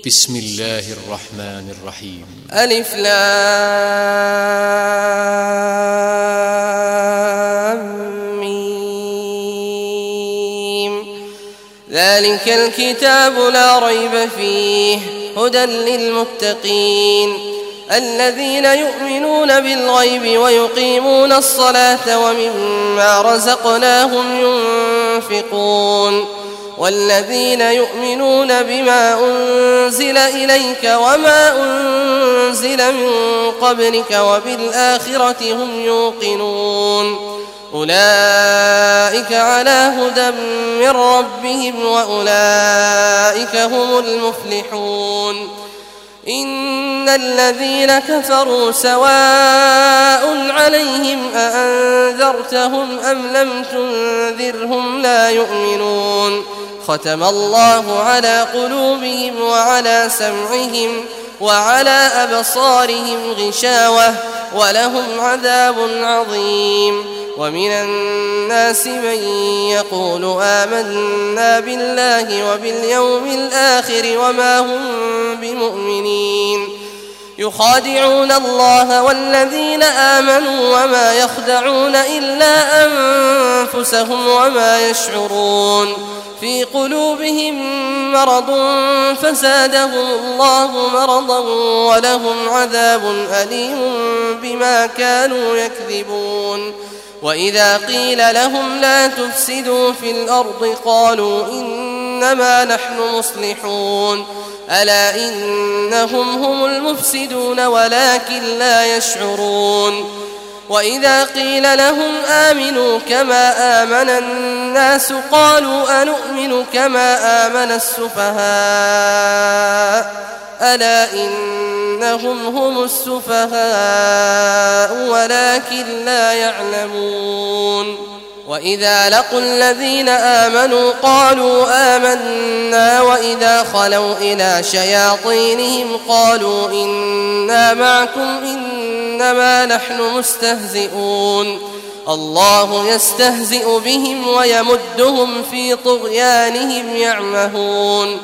بسم الله الرحمن الرحيم. ألف لام ميم. ذلك الكتاب لا ريب فيه هدى للمتقين الذين يؤمنون بالغيب ويقيمون الصلاة ومما رزقناهم ينفقون والذين يؤمنون بما أنزل إليك وما أنزل من قبلك وبالآخرة هم يوقنون أولئك على هدى من ربهم وأولئك هم المفلحون. إن الذين كفروا سواء عليهم أأنذرتهم أم لم تنذرهم لا يؤمنون ختم الله على قلوبهم وعلى سمعهم وعلى أبصارهم غشاوة ولهم عذاب عظيم. ومن الناس من يقول آمنا بالله وباليوم الآخر وما هم بمؤمنين يخادعون الله والذين آمنوا وما يخدعون إلا أنفسهم وما يشعرون في قلوبهم مرض فزادهم الله مرضا ولهم عذاب أليم بما كانوا يكذبون. وإذا قيل لهم لا تفسدوا في الأرض قالوا إنما نحن مصلحون ألا إنهم هم المفسدون ولكن لا يشعرون. وإذا قيل لهم آمنوا كما آمن الناس قالوا أنؤمن كما آمن السفهاء ألا إنهم هم السفهاء ولكن لا يعلمون. وإذا لقوا الذين آمنوا قالوا آمنا وإذا خلوا إلى شياطينهم قالوا إنا معكم إنما نحن مستهزئون الله يستهزئ بهم ويمدهم في طغيانهم يعمهون.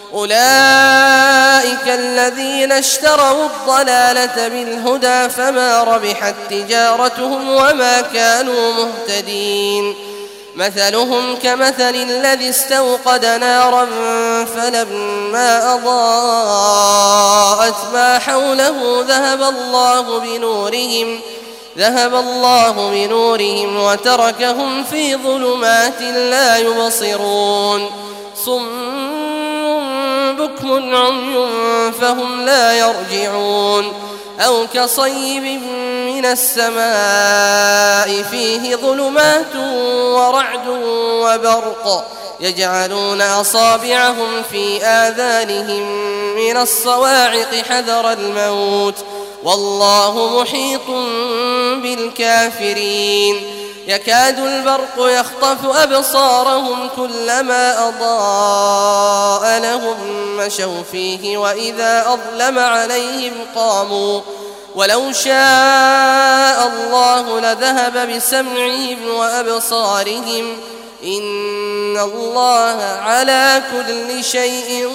أولئك الذين اشتروا الضلالة بالهدى فما ربحت تجارتهم وما كانوا مهتدين. مثلهم كمثل الذي استوقد نارا فلما أضاءت ما حوله ذهب الله بنورهم وتركهم في ظلمات لا يبصرون صم بكم عمي فهم لا يرجعون. أو كصيب من السماء فيه ظلمات ورعد وبرق يجعلون أصابعهم في آذانهم من الصواعق حذر الموت والله محيط بالكافرين. يكاد البرق يخطف أبصارهم كلما أضاء لهم مشوا فيه وإذا أظلم عليهم قاموا ولو شاء الله لذهب بسمعهم وأبصارهم إن الله على كل شيء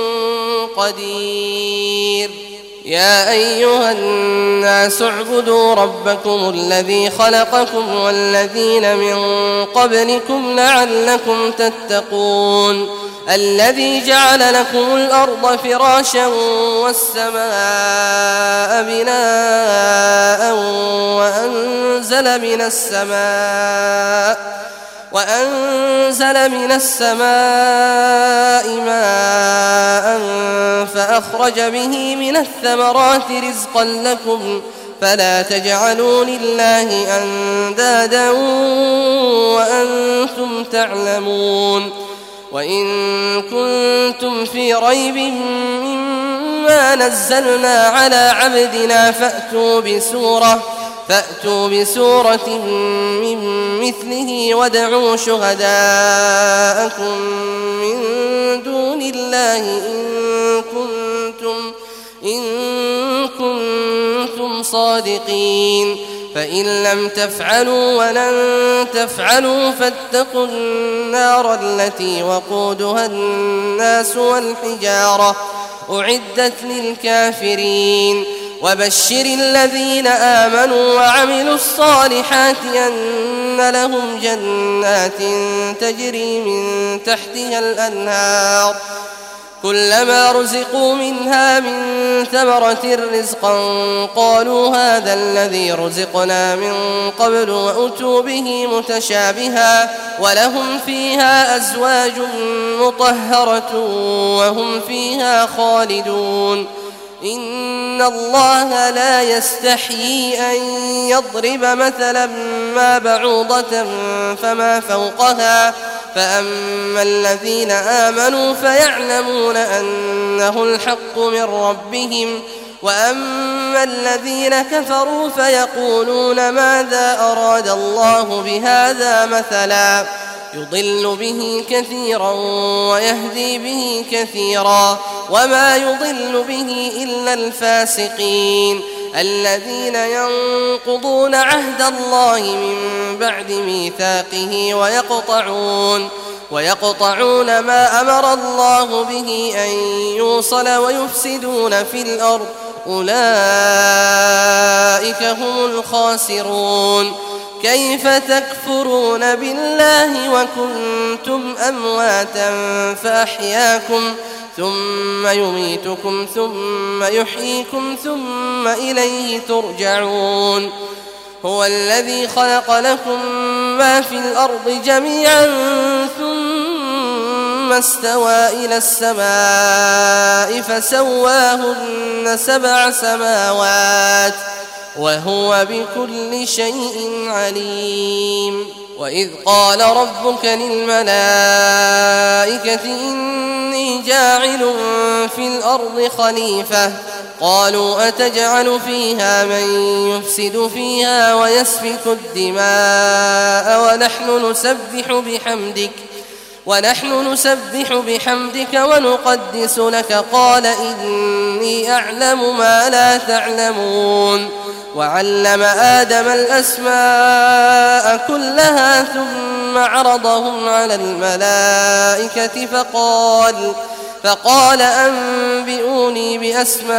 قدير. يا أيها الناس اعبدوا ربكم الذي خلقكم والذين من قبلكم لعلكم تتقون الذي جعل لكم الأرض فراشا والسماء بناء وأنزل من السماء ماء فأخرج به من الثمرات رزقا لكم فلا تجعلوا لله أندادا وأنتم تعلمون. وإن كنتم في ريب مما نزلنا على عبدنا فأتوا بسورة من مثله وادعوا شهداءكم من دون الله إن كنتم صادقين. فإن لم تفعلوا ولن تفعلوا فاتقوا النار التي وقودها الناس والحجارة أعدت للكافرين وبشر الذين آمنوا وعملوا الصالحات أن لهم جنات تجري من تحتها الأنهار كلما رزقوا منها من ثمرة رزقا قالوا هذا الذي رزقنا من قبل وأتوا به متشابها ولهم فيها أزواج مطهرة وهم فيها خالدون إن الله لا يستحيي أن يضرب مثلا ما بعوضة فما فوقها فأما الذين آمنوا فيعلمون أنه الحق من ربهم وأما الذين كفروا فيقولون ماذا أراد الله بهذا مثلا يضل به كثيرا ويهدي به كثيرا وما يضل به إلا الفاسقين الذين ينقضون عهد الله من بعد ميثاقه ويقطعون ما أمر الله به أن يوصل ويفسدون في الأرض أولئك هم الخاسرون كيف تكفرون بالله وكنتم أمواتا فأحياكم ثم يميتكم ثم يحييكم ثم إليه ترجعون هو الذي خلق لكم ما في الأرض جميعا ثم استوى إلى السماء فسواهن 7 سماوات وهو بكل شيء عليم وإذ قال ربك للملائكة إني جاعل في الأرض خليفة قالوا أتجعل فيها من يفسد فيها ويسفك الدماء ونحن نسبح بحمدك ونقدس لك قال إني أعلم ما لا تعلمون وعلم آدم الأسماء كلها ثم عرضهم على الملائكة فقال أنبئوني بأسماء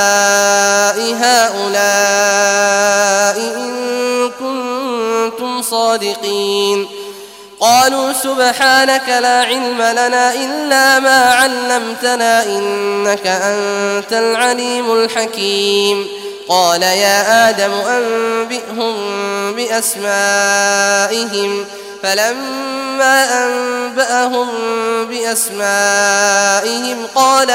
هؤلاء إن كنتم صادقين قالوا سبحانك لا علم لنا إلا ما علمتنا إنك أنت العليم الحكيم قال يا آدم أنبئهم بأسمائهم فلما أنبأهم بأسمائهم قال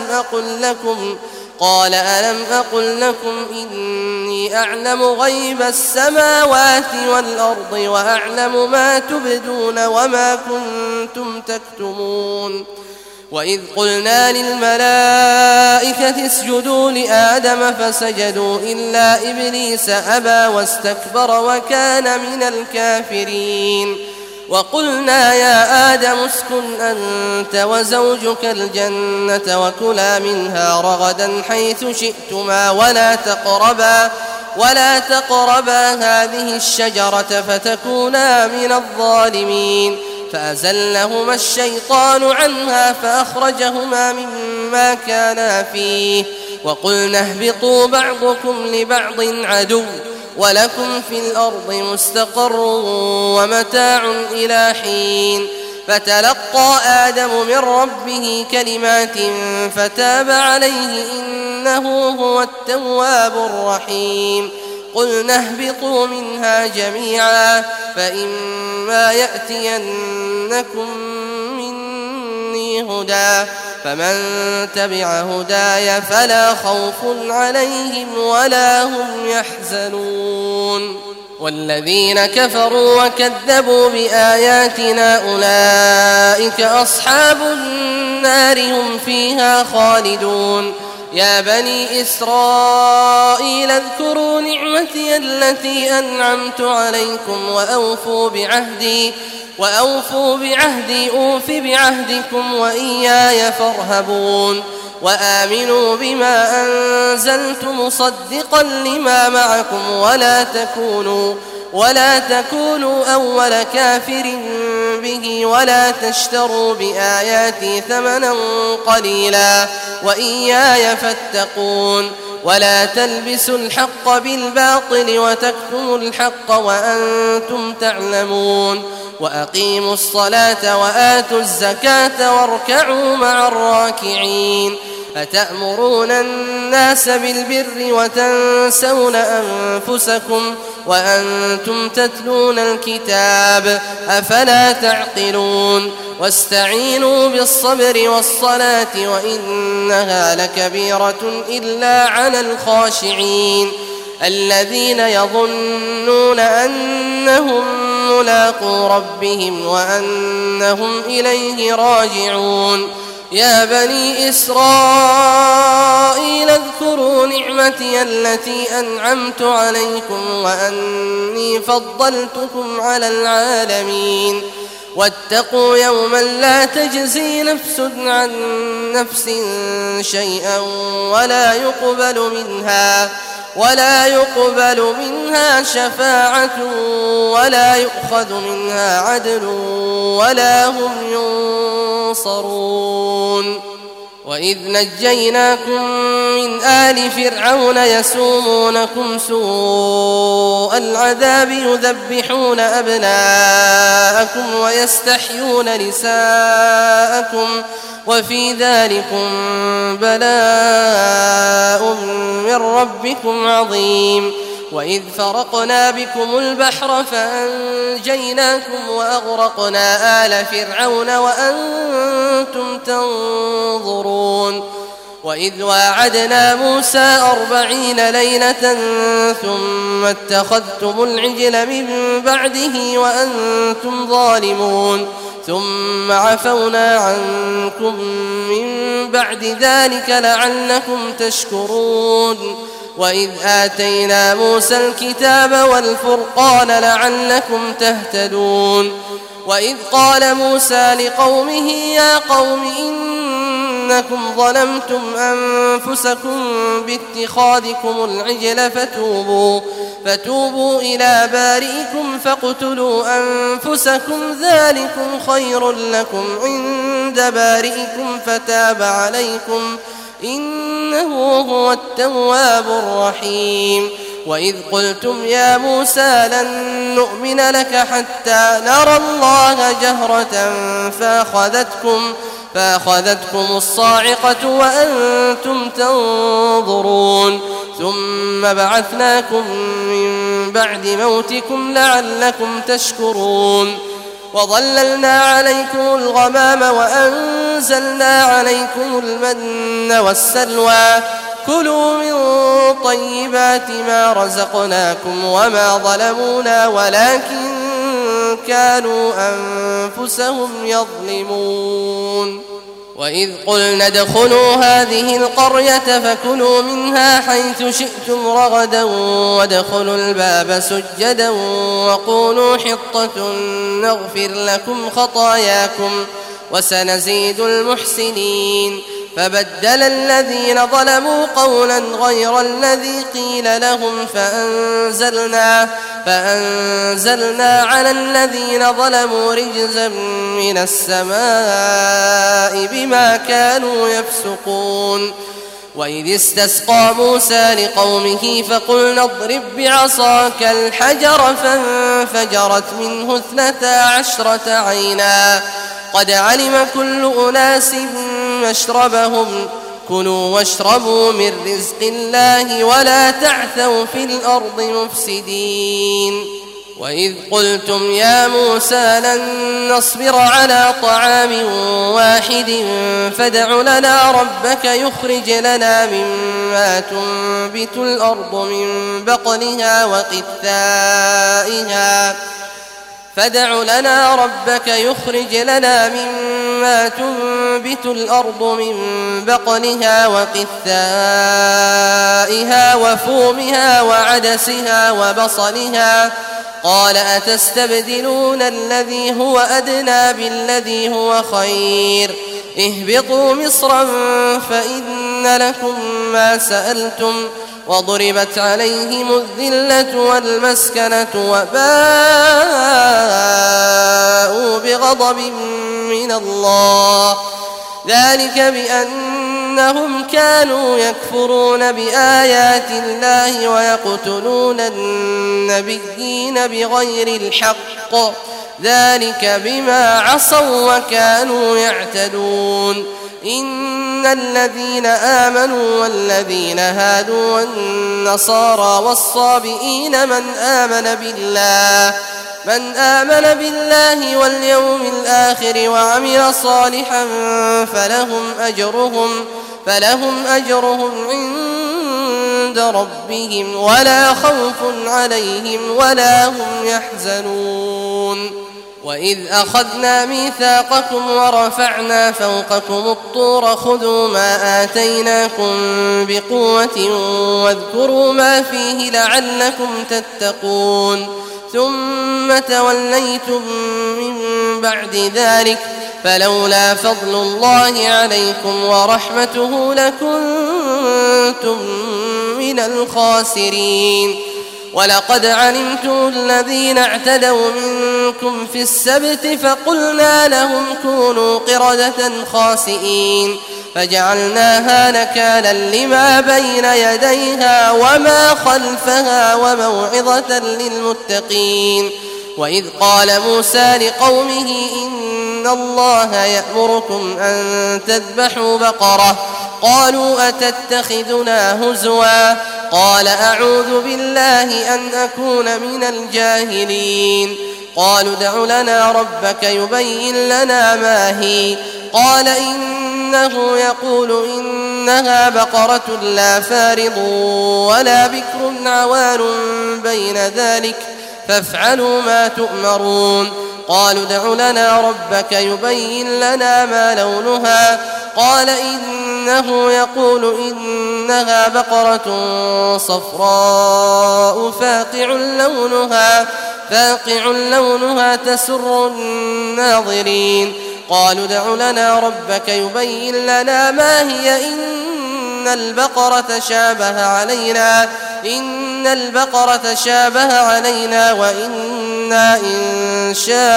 ألم أقل لكم إني أعلم غيب السماوات والأرض وأعلم ما تبدون وما كنتم تكتمون وإذ قلنا للملائكة اسجدوا لآدم فسجدوا إلا إبليس أبى واستكبر وكان من الكافرين وقلنا يا آدم اسكن أنت وزوجك الجنة وكلا منها رغدا حيث شئتما ولا تقربا هذه الشجرة فتكونا من الظالمين فأزلهما الشيطان عنها فأخرجهما مما كانا فيه وقلنا اهبطوا بعضكم لبعض عدو ولكم في الأرض مستقر ومتاع إلى حين فتلقى آدم من ربه كلمات فتاب عليه إنه هو التواب الرحيم قلنا اهبطوا منها جميعا فإما يأتينكم مني هدى فمن تبع هداي فلا خوف عليهم ولا هم يحزنون والذين كفروا وكذبوا بآياتنا أولئك أصحاب النار هم فيها خالدون يا بني إسرائيل اذكروا نعمتي التي أنعمت عليكم وأوفوا بعهدي أوف بعهدكم وإياي فارهبون وآمنوا بما أنزلت مصدقا لما معكم ولا تكونوا أول كافر به ولا تشتروا بآياتي ثمنا قليلا وإياي فاتقون ولا تلبسوا الحق بالباطل وتكتموا الحق وأنتم تعلمون وأقيموا الصلاة وآتوا الزكاة واركعوا مع الراكعين أتأمرون الناس بالبر وتنسون أنفسكم وأنتم تتلون الكتاب أفلا تعقلون واستعينوا بالصبر والصلاة وإنها لكبيرة إلا على الخاشعين الذين يظنون أنهم ملاقو ربهم وأنهم إليه راجعون يا بني إسرائيل اذكروا نعمتي التي أنعمت عليكم وأني فضلتكم على العالمين واتقوا يوما لا تجزي نفس عن نفس شيئا ولا يقبل منها شفاعة ولا يؤخذ منها عدل ولا هم ينصرون وإذ نجيناكم من آل فرعون يسومونكم سوء العذاب يذبحون أبناءكم ويستحيون نساءكم وفي ذلكم بلاء من ربكم عظيم وإذ فرقنا بكم البحر فأنجيناكم وأغرقنا آل فرعون وأنتم تنظرون وإذ واعدنا موسى 40 ليلة ثم اتخذتم العجل من بعده وأنتم ظالمون ثم عفونا عنكم من بعد ذلك لعلكم تشكرون وإذ آتينا موسى الكتاب والفرقان لعلكم تهتدون وإذ قال موسى لقومه يا قوم إنكم ظلمتم أنفسكم باتخاذكم العجل فتوبوا إلى بارئكم فاقتلوا أنفسكم ذلكم خير لكم عند بارئكم فتاب عليكم إنه هو التواب الرحيم وإذ قلتم يا موسى لن نؤمن لك حتى نرى الله جهرة فأخذتكم الصاعقة وأنتم تنظرون ثم بعثناكم من بعد موتكم لعلكم تشكرون وظللنا عليكم الغمام وأنزلنا عليكم المن والسلوى كلوا من طيبات ما رزقناكم وما ظلمونا ولكن كانوا أنفسهم يظلمون وإذ قلنا ادخلوا هذه القرية فكلوا منها حيث شئتم رغدا وادخلوا الباب سجدا وقولوا حطة نغفر لكم خطاياكم وسنزيد المحسنين فبدل الذين ظلموا قولا غير الذي قيل لهم فأنزلنا على الذين ظلموا رجزا من السماء بما كانوا يفسقون وإذ استسقى موسى لقومه فقلنا اضرب بعصاك الحجر فانفجرت منه 12 عينا قد علم كل أناس مشربهم كلوا واشربوا من رزق الله ولا تعثوا في الأرض مفسدين وإذ قلتم يا موسى لن نصبر على طعام واحد فادع لنا ربك يخرج لنا مما تنبت الأرض من بقلها وقثائها وفومها وعدسها وبصلها قال أتستبدلون الذي هو أدنى بالذي هو خير اهبطوا مصرا فإن لكم ما سألتم وضربت عليهم الذلة والمسكنة وباءوا فباءوا بغضب من الله ذلك بأنهم كانوا يكفرون بآيات الله ويقتلون النبيين بغير الحق ذلك بما عصوا وكانوا يعتدون إن الذين آمنوا والذين هادوا والنصارى والصابئين من آمن بالله واليوم الآخر وعمل صالحا فلهم أجرهم عند ربهم ولا خوف عليهم ولا هم يحزنون وإذ أخذنا ميثاقكم ورفعنا فوقكم الطور خذوا ما آتيناكم بقوة واذكروا ما فيه لعلكم تتقون ثم توليتم من بعد ذلك فلولا فضل الله عليكم ورحمته لكنتم من الخاسرين ولقد علمتم الذين اعتدوا منكم في السبت فقلنا لهم كونوا قردة خاسئين فجعلناها نكالا لما بين يديها وما خلفها وموعظة للمتقين وإذ قال موسى لقومه إن الله يأمركم أن تذبحوا بقرة قالوا أتتخذنا هزوا قال أعوذ بالله أن أكون من الجاهلين قالوا ادع لنا ربك يبين لنا ما هي قال إنه يقول إنها بقرة لا فارض ولا بكر عوان بين ذلك فافعلوا ما تؤمرون قالوا ادع لنا ربك يبين لنا ما لونها قال إنه يقول إنها بقرة صفراء فاقع لونها تسر الناظرين قالوا ادع لنا ربك يبين لنا ما هي إن البقرة شابه علينا وإنا إن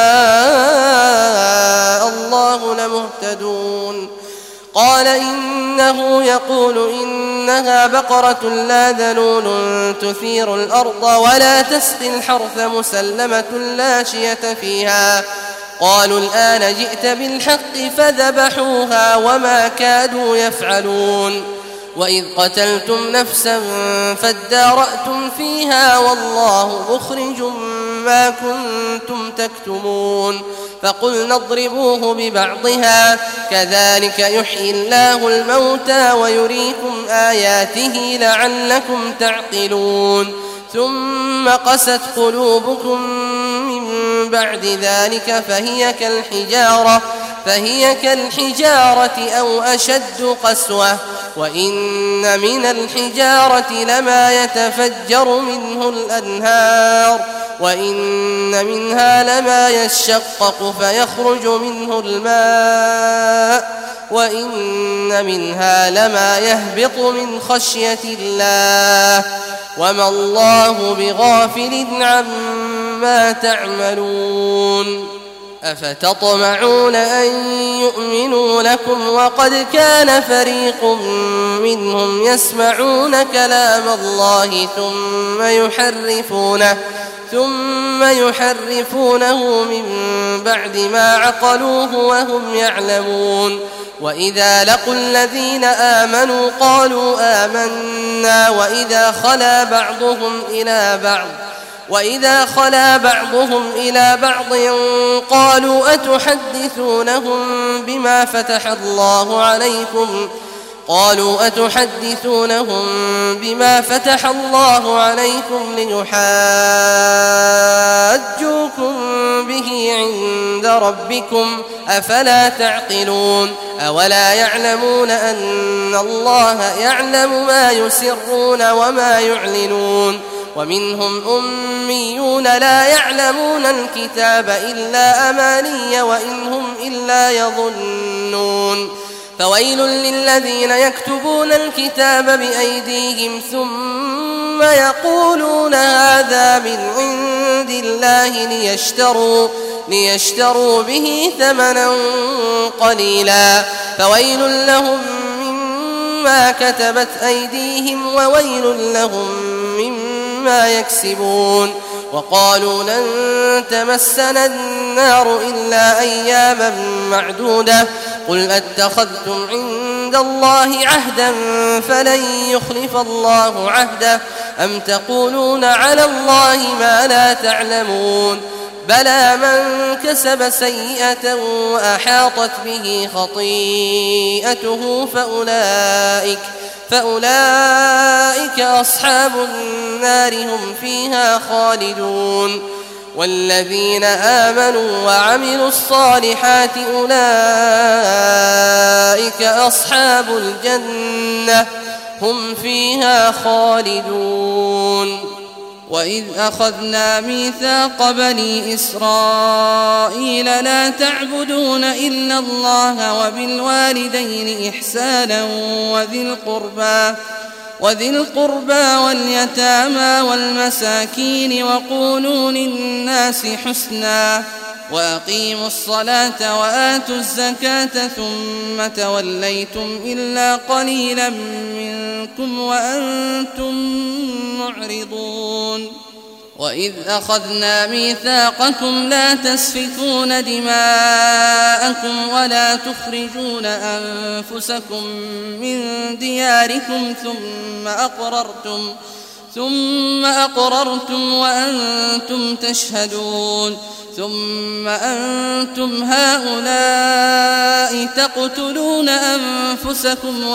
شاء الله لمهتدون قال إنه يقول إنها بقرة لا ذلول تثير الأرض ولا تسقي الحرث مسلمة لا شية فيها قالوا الآن جئت بالحق فذبحوها وما كادوا يفعلون وإذ قتلتم نفسا فادارأتم فيها والله مخرج ما كنتم تكتمون فقلنا اضربوه ببعضها كذلك يحيي الله الموتى ويريكم آياته لعلكم تعقلون ثم قست قلوبكم من بعد ذلك فهي كالحجارة أو أشد قسوة وإن من الحجارة لما يتفجر منه الأنهار وإن منها لما يشقق فيخرج منه الماء وإن منها لما يهبط من خشية الله وما الله بغافل عما تعملون أفتطمعون أن يؤمنوا لكم وقد كان فريق منهم يسمعون كلام الله ثم يحرفونه من بعد ما عقلوه وهم يعلمون وإذا لقوا الذين آمنوا قالوا آمنا وإذا خلا بعضهم إلى بعض قالوا أتحدثونهم بما فتح الله عليكم ليحاجوكم به عند ربكم أفلا تعقلون أولا يعلمون أن الله يعلم ما يسرون وما يعلنون ومنهم أميون لا يعلمون الكتاب إلا أماني وإن هم إلا يظنون فويل للذين يكتبون الكتاب بأيديهم ثم يقولون هذا من عند الله ليشتروا به ثمنا قليلا فويل لهم مما كتبت أيديهم وويل لهم مما يكسبون وقالوا لن تمسنا النار إلا أياما معدودة قل أتخذتم عند الله عهدا فلن يخلف الله عهده أم تقولون على الله ما لا تعلمون بلى من كسب سيئة وأحاطت به خطيئته فأولئك أصحاب النار هم فيها خالدون والذين آمنوا وعملوا الصالحات أولئك أصحاب الجنة هم فيها خالدون وإذ أخذنا ميثاق بني إسرائيل لا تعبدون إلا الله وبالوالدين إحسانا وذي القربى واليتامى والمساكين وقولوا للناس حسنا وأقيموا الصلاة وآتوا الزكاة ثم توليتم إلا قليلا منكم وأنتم معرضون وإذ أخذنا ميثاقكم لا تسفكون دماءكم ولا تخرجون أنفسكم من دياركم ثم أقررتم وأنتم تشهدون ثم أنتم هؤلاء تقتلون أنفسكم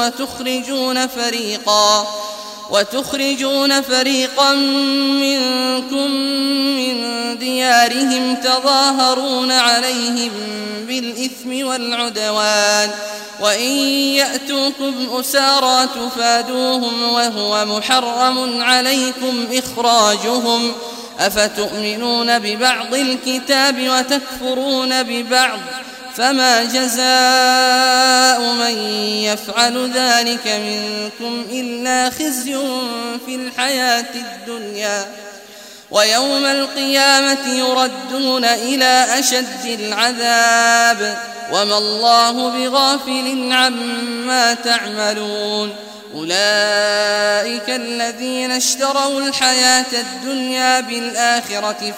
وتخرجون فريقا منكم من ديارهم تظاهرون عليهم بالإثم والعدوان وإن يأتوكم أسارى تفادوهم وهو محرم عليكم إخراجهم أفتؤمنون ببعض الكتاب وتكفرون ببعض فما جزاء من يفعل ذلك منكم إلا خزي في الحياة الدنيا ويوم القيامة يردون إلى أشد العذاب وما الله بغافل عما تعملون أولئك الذين اشتروا الحياة الدنيا بالآخرة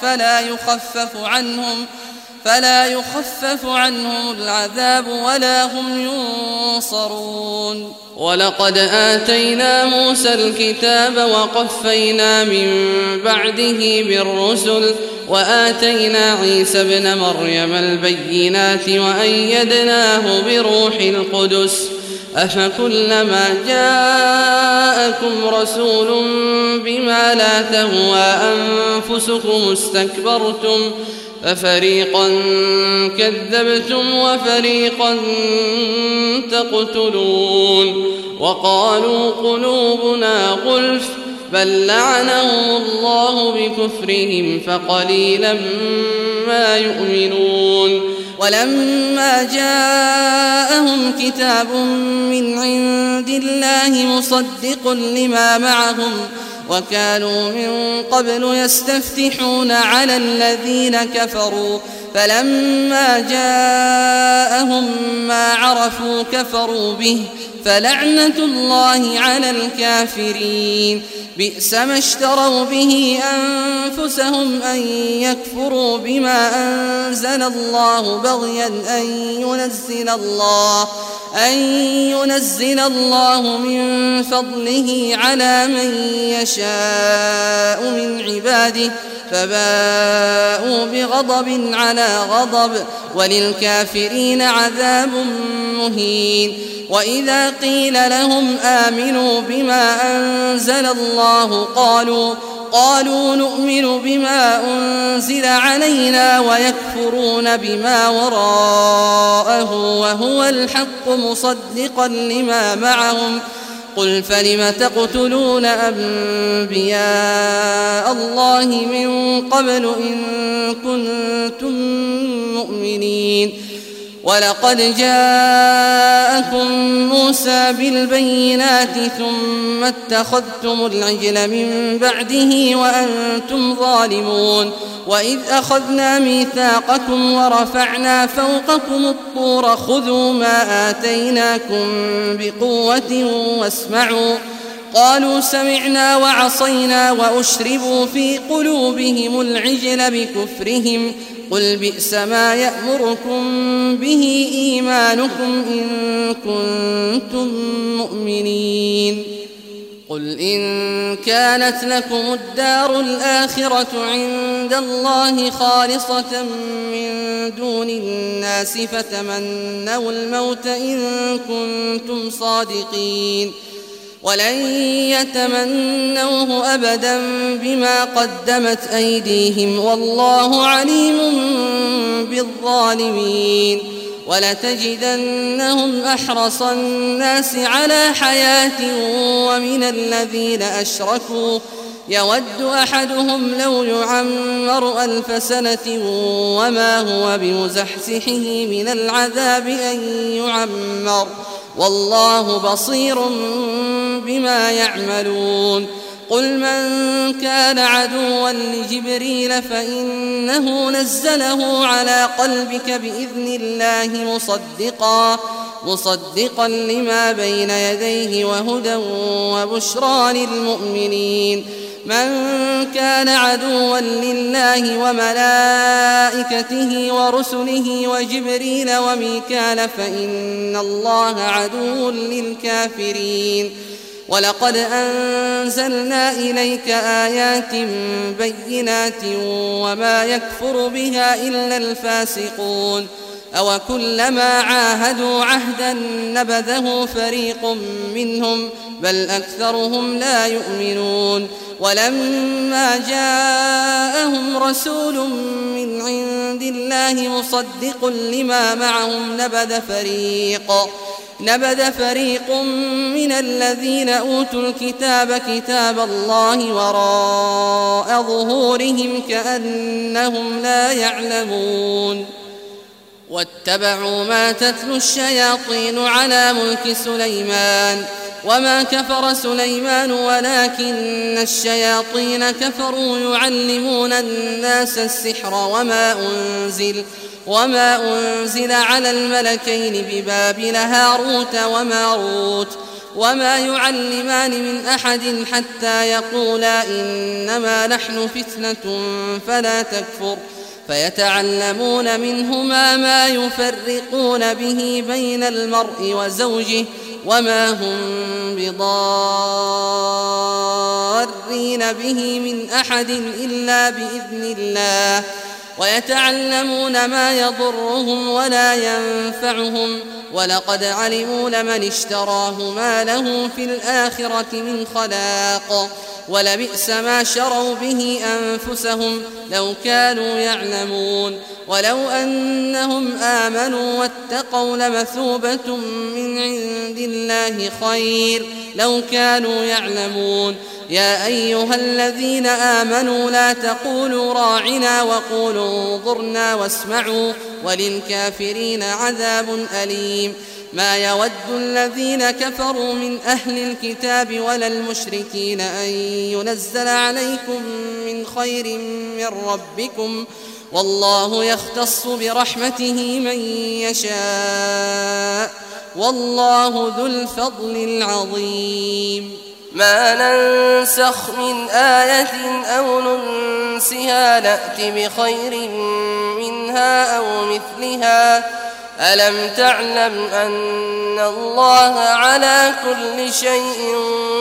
فلا يخفف عنهم العذاب ولا هم ينصرون ولقد آتينا موسى الكتاب وقفينا من بعده بالرسل وآتينا عيسى ابن مريم البينات وأيدناه بروح القدس أفكلما جاءكم رسول بما لا تهوى أنفسكم استكبرتم ففريقا كذبتم وفريقا تقتلون وقالوا قلوبنا غلف بل لعنهم الله بكفرهم فقليلا ما يؤمنون ولما جاءهم كتاب من عند الله مصدق لما معهم وكانوا من قبل يستفتحون على الذين كفروا فلما جاءهم ما عرفوا كفروا به فلعنة الله على الكافرين بئس ما اشتروا به أنفسهم أن يكفروا بما أنزل الله بغيا أن ينزل الله من فضله على من يشاء من عباده فباءوا بغضب على غضب وللكافرين عذاب مهين وإذا قيل لهم آمنوا بما أنزل الله قالوا نؤمن بما أنزل علينا ويكفرون بما وراءه وهو الحق مصدقا لما معهم قل فلم تقتلون أنبياء الله من قبل إن كنتم مؤمنين ولقد جاءكم موسى بالبينات ثم اتخذتم العجل من بعده وأنتم ظالمون وإذ أخذنا ميثاقكم ورفعنا فوقكم الطور خذوا ما آتيناكم بقوة واسمعوا قالوا سمعنا وعصينا وأشربوا في قلوبهم العجل بكفرهم قل بئس ما يأمركم به إيمانكم إن كنتم مؤمنين قل إن كانت لكم الدار الآخرة عند الله خالصة من دون الناس فتمنوا الموت إن كنتم صادقين ولن يتمنوه أبدا بما قدمت أيديهم والله عليم بالظالمين ولتجدنهم أحرص الناس على حياة ومن الذين أشركوا يود أحدهم لو يعمر 1000 سنة وما هو بمزحزحه من العذاب أن يعمر والله بصير بما يعملون قل من كان عدوا لجبريل فإنه نزله على قلبك بإذن الله مصدقا لما بين يديه وهدى وبشرى للمؤمنين من كان عدوا لله وملائكته ورسله وجبريل وميكال فإن الله عدو للكافرين ولقد أنزلنا إليك آيات بينات وما يكفر بها إلا الفاسقون أوكلما عاهدوا عهدا نبذه فريق منهم بل أكثرهم لا يؤمنون ولما جاءهم رسول من عند الله مصدق لما معهم نبذ فريق من الذين أوتوا الكتاب كتاب الله وراء ظهورهم كأنهم لا يعلمون واتبعوا ما تتلو الشياطين على ملك سليمان وما كفر سليمان ولكن الشياطين كفروا يعلمون الناس السحر وما أنزل على الملكين ببابل هاروت وماروت وما يعلمان من أحد حتى يقولا إنما نحن فتنة فلا تكفر فيتعلمون منهما ما يفرقون به بين المرء وزوجه وما هم بضارين به من أحد إلا بإذن الله ويتعلمون ما يضرهم ولا ينفعهم ولقد علموا لمن اشتراه ما له في الآخرة من خلاق ولبئس ما شروا به أنفسهم لو كانوا يعلمون ولو أنهم آمنوا واتقوا لمثوبة من عند الله خير لو كانوا يعلمون يا أيها الذين آمنوا لا تقولوا راعنا وقولوا انظرنا واسمعوا وللكافرين عذاب أليم ما يود الذين كفروا من أهل الكتاب ولا المشركين أن ينزل عليكم من خير من ربكم والله يختص برحمته من يشاء والله ذو الفضل العظيم ما ننسخ من آية أو ننسها نأت بخير منها أو مثلها ألم تعلم أن الله على كل شيء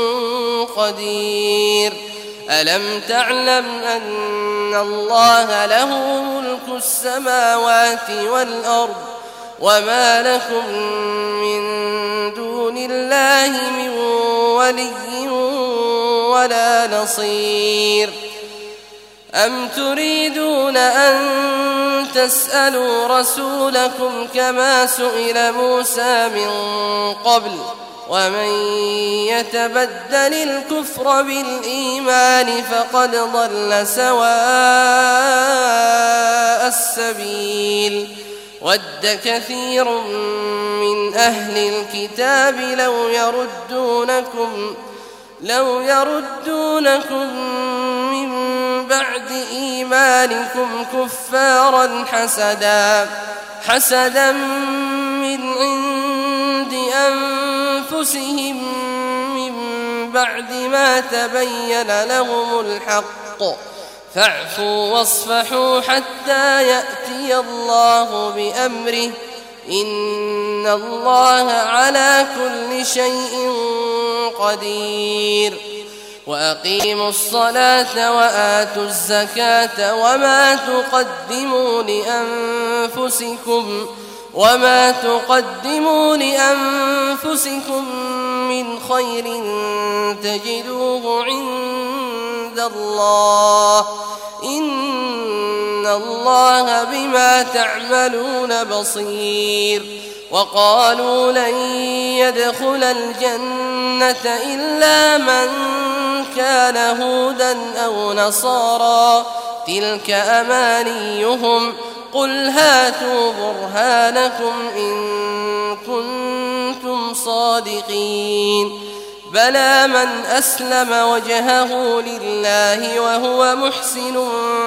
قدير ألم تعلم أن الله له ملك السماوات والأرض وما لكم من دون الله من ولي ولا نصير أم تريدون أن تسألوا رسولكم كما سئل موسى من قبل ومن يتبدل الكفر بالإيمان فقد ضل سواء السبيل ود كثير من أهل الكتاب لو يردونكم من بعد إيمانكم كفارا حسدا من عند أنفسهم من بعد ما تبين لهم الحق فاعفوا واصفحوا حتى يأتي الله بأمره إن الله على كل شيء قدير وأقيموا الصلاة وآتوا الزكاة وما تقدموا لأنفسكم من خير تجدوه عند الله إن الله بما تعملون بصير وقالوا لن يدخل الجنة إلا من كان هودا أو نصارى تلك أمانيهم قل هاتوا برهانكم إن كنتم صادقين بلى من أسلم وجهه لله وهو محسن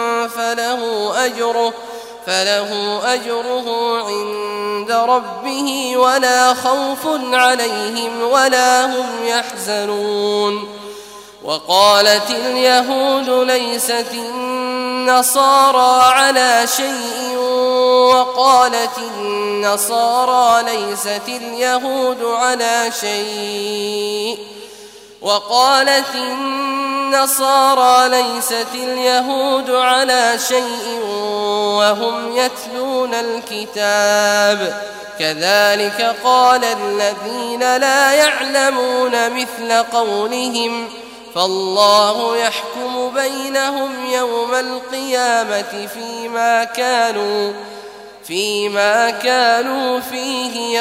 فله أجره عند ربه ولا خوف عليهم ولا هم يحزنون وقالت اليهود ليست النصارى على شيء وقالت النصارى ليست اليهود على شيء وهم يتلون الكتاب كذلك قال الذين لا يعلمون مثل قولهم فالله يحكم بينهم يوم القيامة فيما كانوا فيه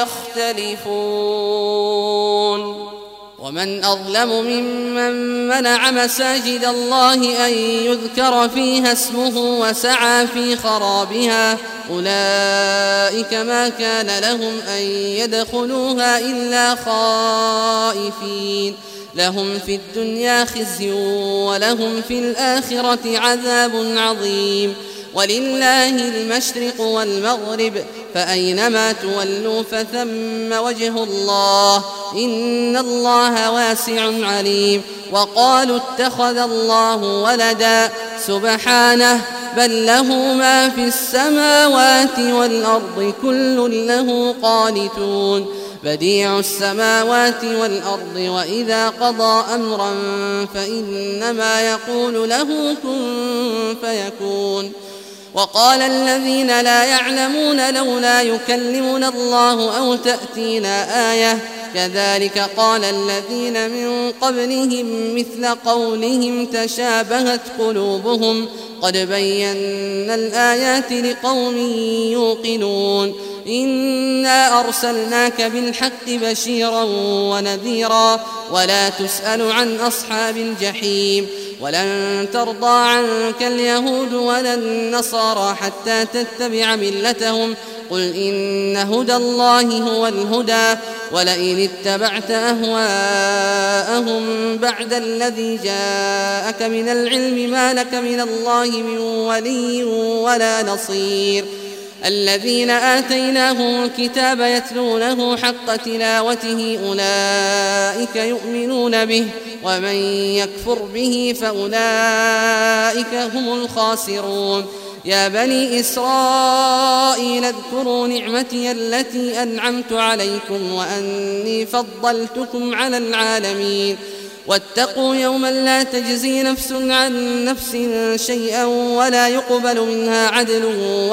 يختلفون ومن أظلم ممن منع مساجد الله أن يذكر فيها اسمه وسعى في خرابها أولئك ما كان لهم أن يدخلوها إلا خائفين لهم في الدنيا خزي ولهم في الآخرة عذاب عظيم ولله المشرق والمغرب فأينما تولوا فثم وجه الله إن الله واسع عليم وقالوا اتخذ الله ولدا سبحانه بل له ما في السماوات والأرض كل له قانتون بديع السماوات والأرض وإذا قضى أمرا فإنما يقول له كن فيكون وقال الذين لا يعلمون لولا يكلمنا الله أو تأتينا آية كذلك قال الذين من قبلهم مثل قولهم تشابهت قلوبهم قد بينا الآيات لقوم يوقنون إنا أرسلناك بالحق بشيرا ونذيرا ولا تسأل عن أصحاب الجحيم ولن ترضى عنك اليهود ولا النصارى حتى تتبع ملتهم قل إن هدى الله هو الهدى ولئن اتبعت أهواءهم بعد الذي جاءك من العلم ما لك من الله من ولي ولا نصير الذين آتيناهم الكتاب يتلونه حق تلاوته أولئك يؤمنون به ومن يكفر به فأولئك هم الخاسرون يا بني إسرائيل اذكروا نعمتي التي أنعمت عليكم وأني فضلتكم على العالمين واتقوا يوما لا تجزي نفس عن نفس شيئا ولا يقبل منها عدل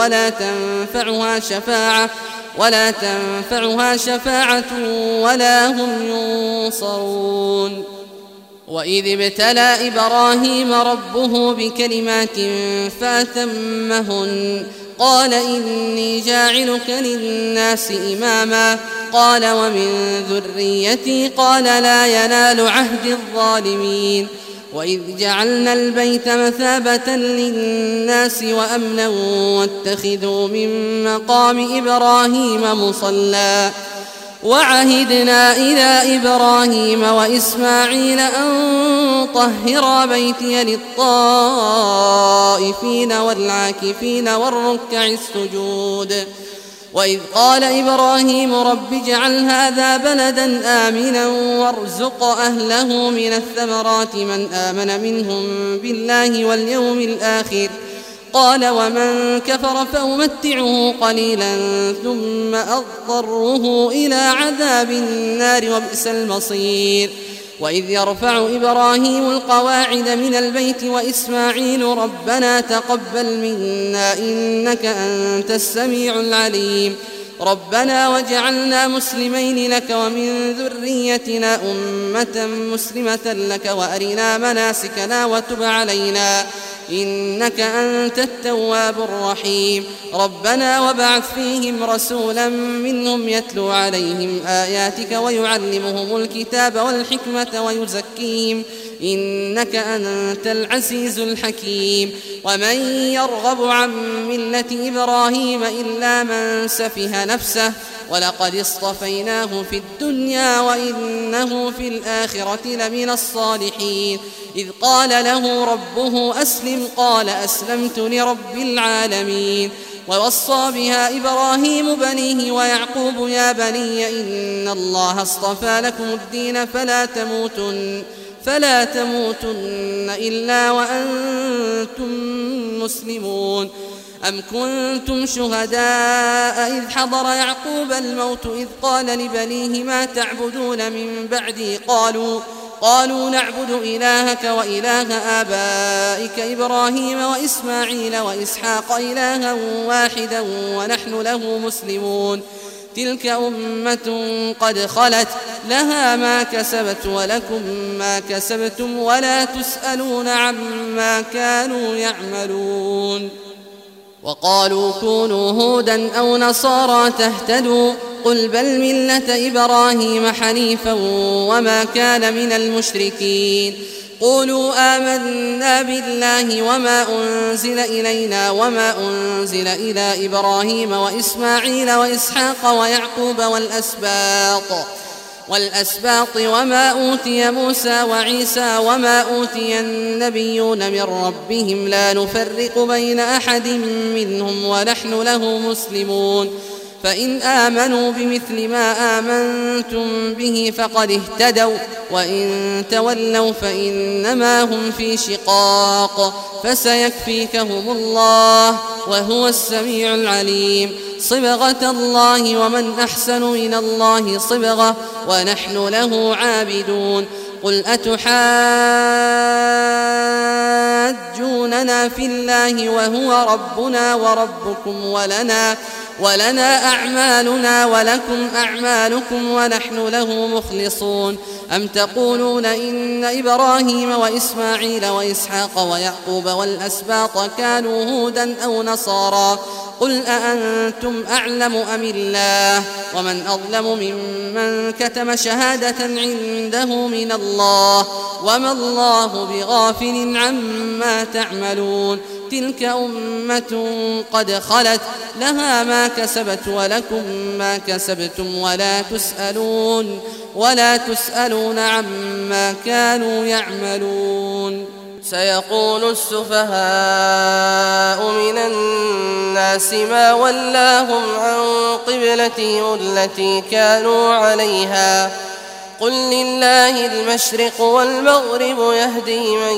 ولا تنفعها شفاعة ولا هم ينصرون وإذ ابتلى إبراهيم ربه بكلمات فأتمهن قال إني جاعلك للناس إماما قال ومن ذريتي قال لا ينال عهد الظالمين وإذ جعلنا البيت مثابة للناس وأمنا واتخذوا من مقام إبراهيم مصلى وعهدنا إلى إبراهيم وإسماعيل أن طهرا بيتي للطائفين والعاكفين والركع السجود وإذ قال إبراهيم رب اجعل هذا بلدا آمنا وارزق أهله من الثمرات من آمن منهم بالله واليوم الآخر قال ومن كفر فأمتعه قليلا ثم أضطره إلى عذاب النار وبئس المصير وإذ يرفع إبراهيم القواعد من البيت وإسماعيل ربنا تقبل منا إنك أنت السميع العليم ربنا وجعلنا مسلمين لك ومن ذريتنا أمة مسلمة لك وأرنا مناسكنا وتب علينا إنك أنت التواب الرحيم ربنا وابعث فيهم رسولا منهم يتلو عليهم آياتك ويعلمهم الكتاب والحكمة ويزكيهم إنك أنت العزيز الحكيم ومن يرغب عن ملة إبراهيم إلا من سفه نفسه ولقد اصطفيناه في الدنيا وإنه في الآخرة لمن الصالحين إذ قال له ربه أسلم قال أسلمت لرب العالمين ووصى بها إبراهيم بنيه ويعقوب يا بني إن الله اصطفى لكم الدين فلا تموتن إلا وأنتم مسلمون أم كنتم شهداء إذ حضر يعقوب الموت إذ قال لبنيه ما تعبدون من بعدي قالوا نعبد إلهك وإله آبائك إبراهيم وإسماعيل وإسحاق إلها واحدا ونحن له مسلمون تلك أمة قد خلت لها ما كسبت ولكم ما كسبتم ولا تسألون عما كانوا يعملون وقالوا كونوا هودا أو نصارى تهتدوا قل بل ملة إبراهيم حنيفا وما كان من المشركين قولوا آمنا بالله وما أنزل إلينا وما أنزل إلى إبراهيم وإسماعيل وإسحاق ويعقوب والأسباط وما أوتي موسى وعيسى وما أوتي النبيون من ربهم لا نفرق بين أحد منهم ونحن له مسلمون فإن آمنوا بمثل ما آمنتم به فقد اهتدوا وإن تولوا فإنما هم في شقاق فسيكفيكهم الله وهو السميع العليم صبغة الله ومن أحسن من الله صبغة ونحن له عابدون قل أتحاجوننا في الله وهو ربنا وربكم ولنا أعمالنا ولكم أعمالكم ونحن له مخلصون أم تقولون إن إبراهيم وإسماعيل وإسحاق ويعقوب والأسباط كانوا هودا أو نصارى قل أأنتم أعلم أم الله ومن أظلم ممن كتم شهادة عنده من الله وما الله بغافل عما تعملون تلك أمة قد خلت لها ما كسبت ولكم ما كسبتم ولا تسألون عما كانوا يعملون سيقول السفهاء من الناس ما ولاهم عن قبلتهم التي كانوا عليها قل لله المشرق والمغرب يهدي من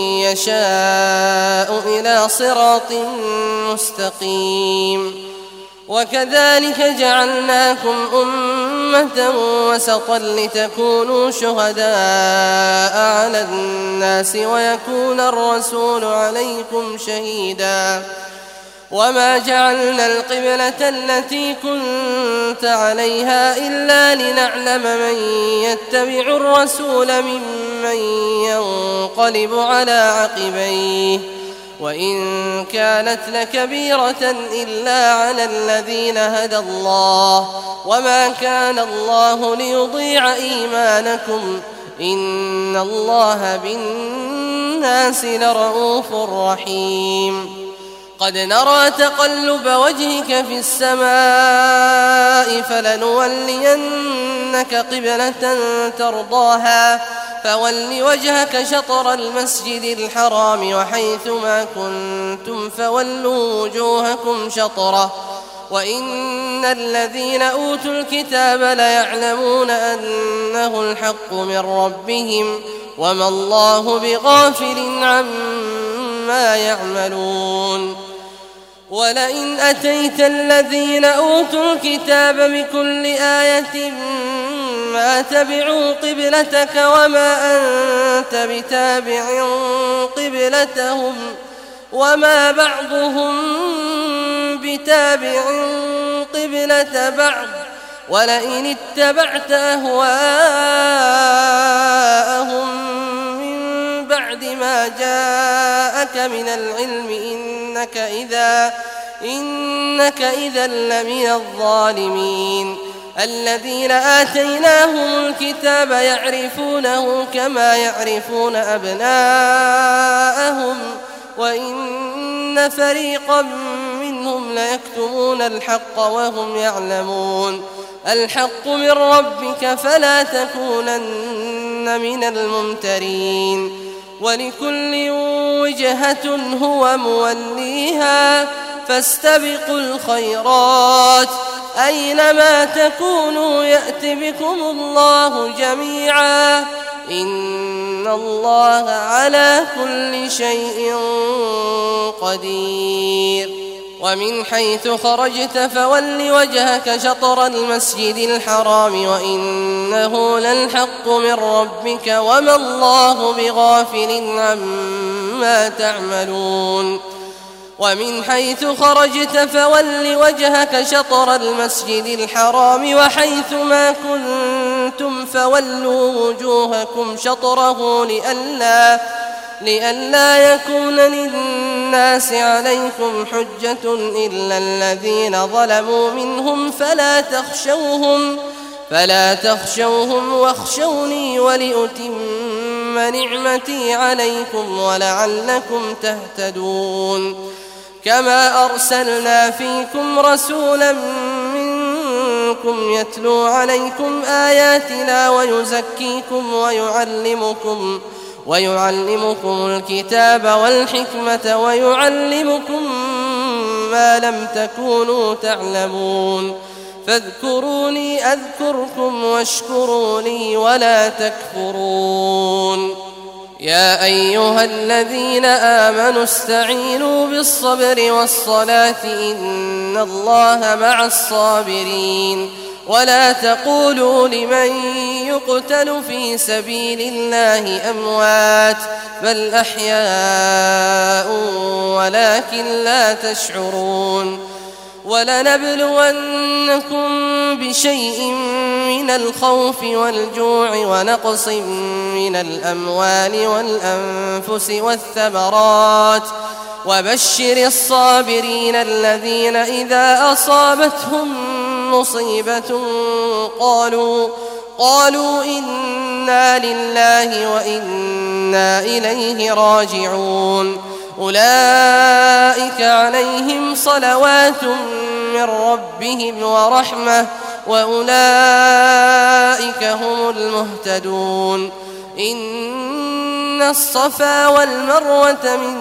يشاء إلى صراط مستقيم وكذلك جعلناكم أمة وسطا لتكونوا شهداء على الناس ويكون الرسول عليكم شهيدا وما جعلنا القبلة التي كنت عليها إلا لنعلم من يتبع الرسول ممن ينقلب على عقبيه وإن كانت لكبيرة إلا على الذين هدى الله وما كان الله ليضيع إيمانكم إن الله بالناس بالناس لرءوف رحيم قد نرى تقلب وجهك في السماء فلنولينك قبلة ترضاها فول وجهك شطر المسجد الحرام وحيثما كنتم فولوا وجوهكم شطره وإن الذين أوتوا الكتاب ليعلمون أنه الحق من ربهم وما الله بغافل عما يعملون ولئن أتيت الذين أوتوا الكتاب بكل آية ما تبعوا قبلتك وما أنت بتابع قبلتهم وما بعضهم بتابع قبلة بعض ولئن اتبعت أهواءهم من بعد ما جاءك من العلم إنك إذا لمن الظالمين الذين آتيناهم الكتاب يعرفونه كما يعرفون أبناءهم وإن فريقا منهم ليكتمون الحق وهم يعلمون الحق من ربك فلا تكونن من الممترين ولكل وجهة هو موليها فاستبقوا الخيرات أينما تكونوا يأت بكم الله جميعا إن الله على كل شيء قدير ومن حيث خرجت فول وجهك شطر المسجد الحرام وإنه للحق من ربك وما الله بغافل عما تعملون ومن حيث خرجت فول وجهك شطر المسجد الحرام وحيثما كنتم فولوا وجوهكم شطره لئلا يكون للناس عليكم حجة إلا الذين ظلموا منهم فلا تخشوهم واخشوني ولأتم نعمتي عليكم ولعلكم تهتدون كما أرسلنا فيكم رسولا منكم يتلو عليكم آياتنا ويزكيكم ويعلمكم الكتاب والحكمة ويعلمكم ما لم تكونوا تعلمون فاذكروني أذكركم واشكروا لي ولا تكفرون يا أيها الذين آمنوا استعينوا بالصبر والصلاة إن الله مع الصابرين ولا تقولوا لمن يقتل في سبيل الله أموات بل أحياء ولكن لا تشعرون ولنبلونكم بشيء من الخوف والجوع ونقص من الأموال والأنفس والثمرات وبشر الصابرين الذين إذا أصابتهم مصيبة قالوا إنا لله وإنا إليه راجعون أولئك عليهم صلوات من ربهم ورحمة وأولئك هم المهتدون إن الصفا والمروة من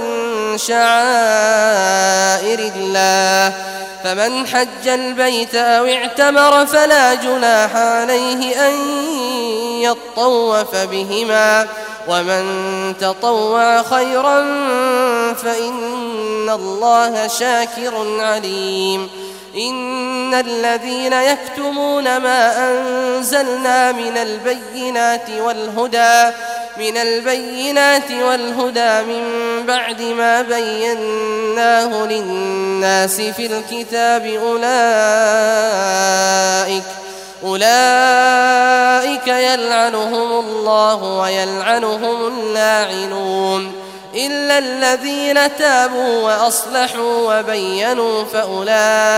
شعائر الله فمن حج البيت أو اعتمر فلا جناح عليه أن يطوف بهما ومن تطوع خيرا فإن الله شاكر عليم إن الذين يكتمون ما أنزلنا من البينات والهدى من بعد ما بيناه للناس في الكتاب أولئك يلعنهم الله ويلعنهم اللاعنون إلا الذين تابوا وأصلحوا وبينوا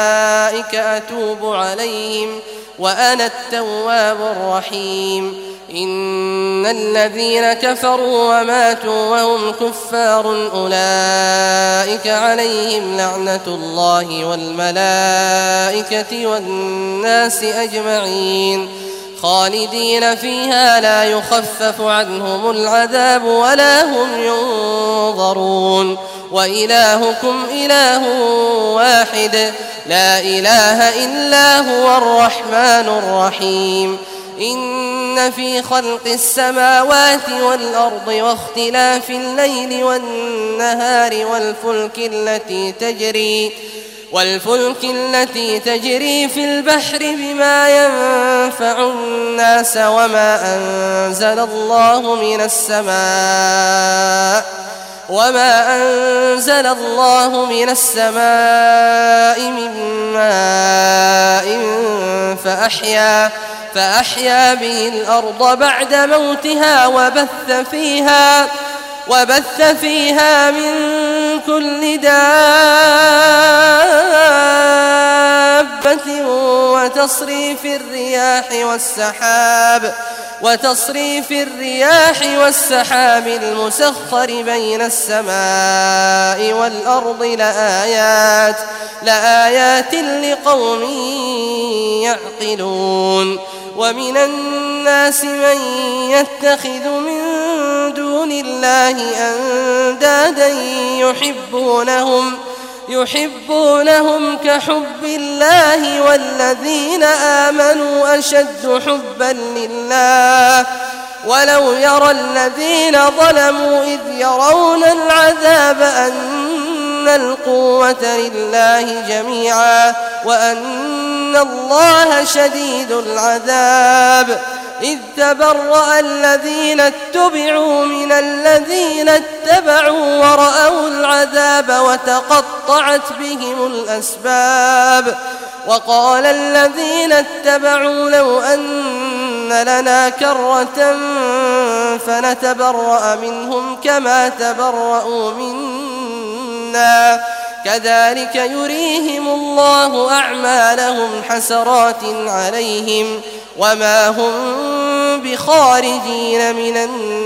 فأولئك أتوب عليهم وأنا التواب الرحيم إن الذين كفروا وماتوا وهم كفار أولئك عليهم لعنة الله والملائكة والناس أجمعين خالدين فيها لا يخفف عنهم العذاب ولا هم ينظرون وإلهكم إله واحد لا إله إلا هو الرحمن الرحيم إن في خلق السماوات والأرض واختلاف الليل والنهار والفلك التي تجري في البحر بما ينفع الناس وما أنزل الله من السماء من ماء فأحيا به الأرض بعد موتها وبث فيها من كل دابة وتصريف الرياح والسحاب المسخر بين السماء والأرض لآيات لقوم يعقلون ومن الناس من يتخذ من دون الله أندادا يحبونهم كحب الله والذين آمنوا أشد حبا لله ولو يرى الذين ظلموا إذ يرون العذاب أن القوة لله جميعا وأن الله شديد العذاب إذ تبرأ الذين اتبعوا من الذين اتبعوا ورأوا العذاب وتقطعت بهم الأسباب وقال الذين اتبعوا لو أن لنا كرة فنتبرأ منهم كما تبرأوا منا كذلك يريهم الله أعمالهم حسرات عليهم وما هم بخارجين من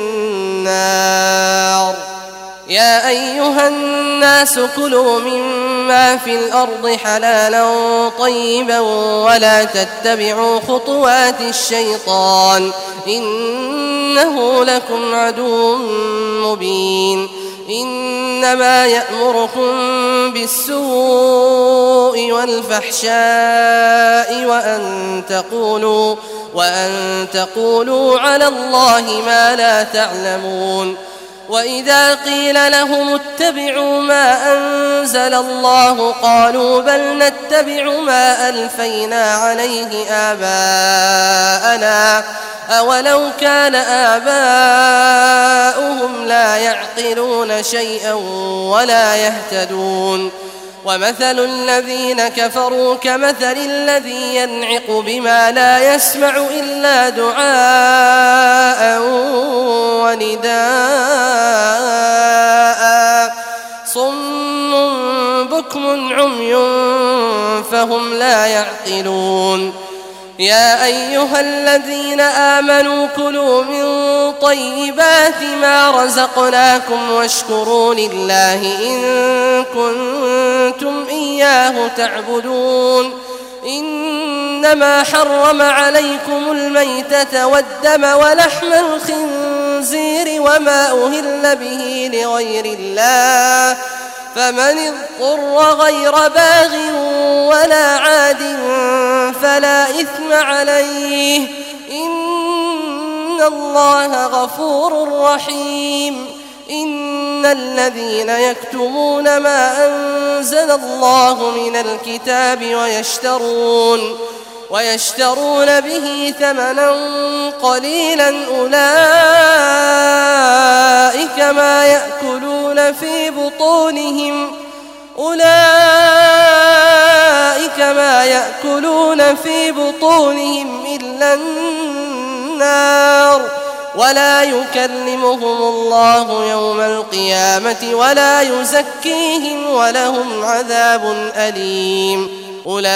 النار يا أيها الناس كلوا مما في الأرض حلالا طيبا ولا تتبعوا خطوات الشيطان إنه لكم عدو مبين إنما يأمركم بالسوء والفحشاء وأن تقولوا على الله ما لا تعلمون وإذا قيل لهم اتبعوا ما أنزل الله قالوا بل نتبع ما ألفينا عليه آباءنا أولو كان آباؤهم لا يعقلون شيئا ولا يهتدون ومثل الذين كفروا كمثل الذي ينعق بما لا يسمع إلا دعاء ونداء صم بكم عمي فهم لا يعقلون يا أيها الذين آمنوا كلوا من طيبات ما رزقناكم واشكروا لله إن كنتم إياه تعبدون إنما حرم عليكم الميتة والدم ولحم الخنزير وما أهل به لغير الله فمن اضطر غير باغ ولا عاد فلا إثم عليه إن الله غفور رحيم إن الذين يكتمون ما أنزل الله من الكتاب ويشترون به ثمنا قليلا أولئك ما يأكلون في بطونهم إلا النار ولا يكلمهم الله يوم القيامة ولا يزكيهم ولهم عذاب أليم أولئك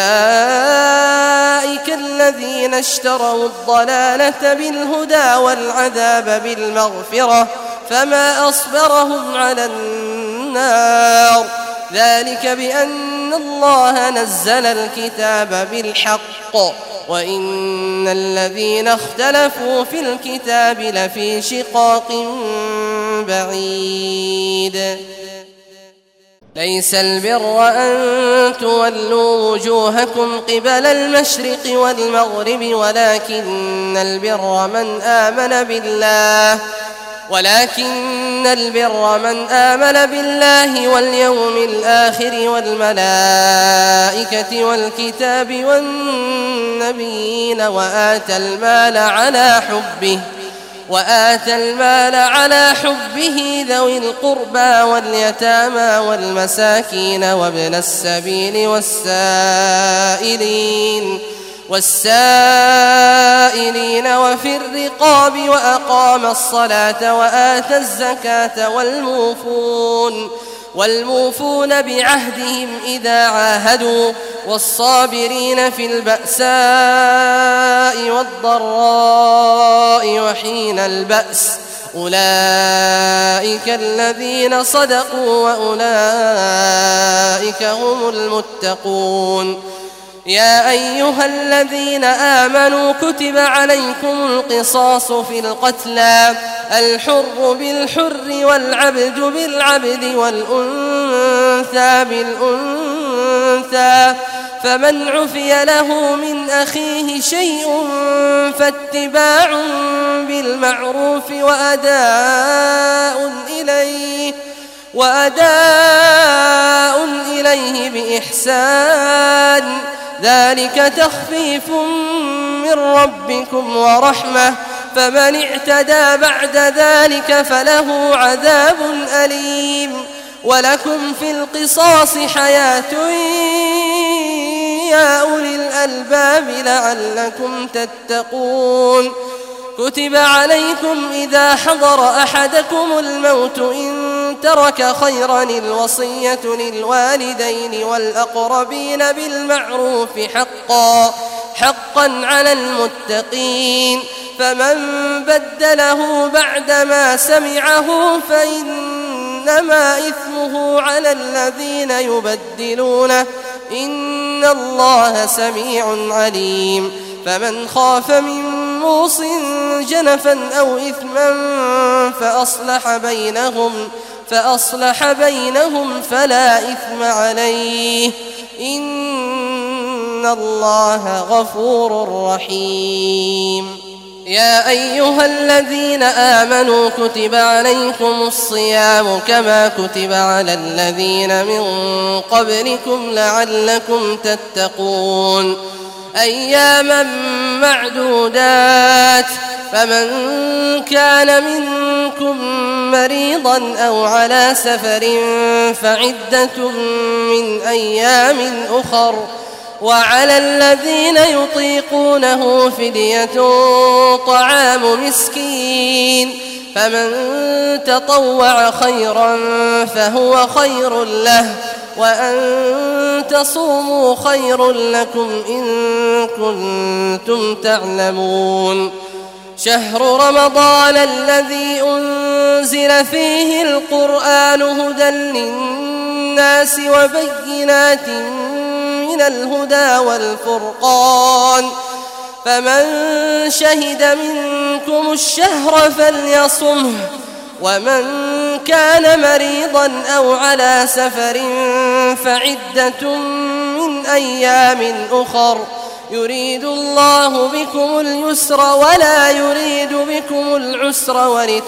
الذين اشتروا الضلالة بالهدى والعذاب بالمغفرة فما أصبرهم على النار ذلك بأن الله نزل الكتاب بالحق وإن الذين اختلفوا في الكتاب لفي شقاق بعيد ليس البر أن تولوا وجوهكم قبل المشرق والمغرب ولكن البر من آمن بالله واليوم الآخر والملائكة والكتاب والنبيين وآتى المال على حبه ذوي القربى واليتامى والمساكين وابن السبيل والسائلين وفي الرقاب وأقام الصلاة وآتى الزكاة والموفون بعهدهم إذا عاهدوا والصابرين في البأساء والضراء وحين البأس أولئك الذين صدقوا وأولئك هم المتقون يا أيها الذين آمنوا كتب عليكم القصاص في القتلى الحر بالحر والعبد بالعبد والأنثى بالأنثى فمن عفي له من أخيه شيء فاتباع بالمعروف وأداء إليه بإحسان ذلك تخفيف من ربكم ورحمة فمن اعتدى بعد ذلك فله عذاب أليم ولكم في القصاص حياة يا أولي الألباب لعلكم تتقون كتب عليكم إذا حضر أحدكم الموت إن ترك خيرا الوصية للوالدين والأقربين بالمعروف حقا على المتقين فمن بدله بعدما سمعه فإنما إثمه على الذين يبدلونه إن الله سميع عليم فمن خاف من موص جنفا أو إثما فأصلح بينهم فلا إثم عليه إن الله غفور رحيم يا أيها الذين آمنوا كتب عليكم الصيام كما كتب على الذين من قبلكم لعلكم تتقون أياما معدودات فمن كان منكم مريضا أو على سفر فعدة من أيام أخر وعلى الذين يطيقونه فدية طعام مسكين فمن تطوع خيرا فهو خير له وأن تصوموا خير لكم إن كنتم تعلمون شهر رمضان الذي أنزل فيه القرآن هدى للناس وبينات من الهدى والفرقان فمن شهد منكم الشهر فليصمه ومن كان مريضا أو على سفر فعدة من أيام أخر يريد الله بكم اليسر ولا يريد بكم العسر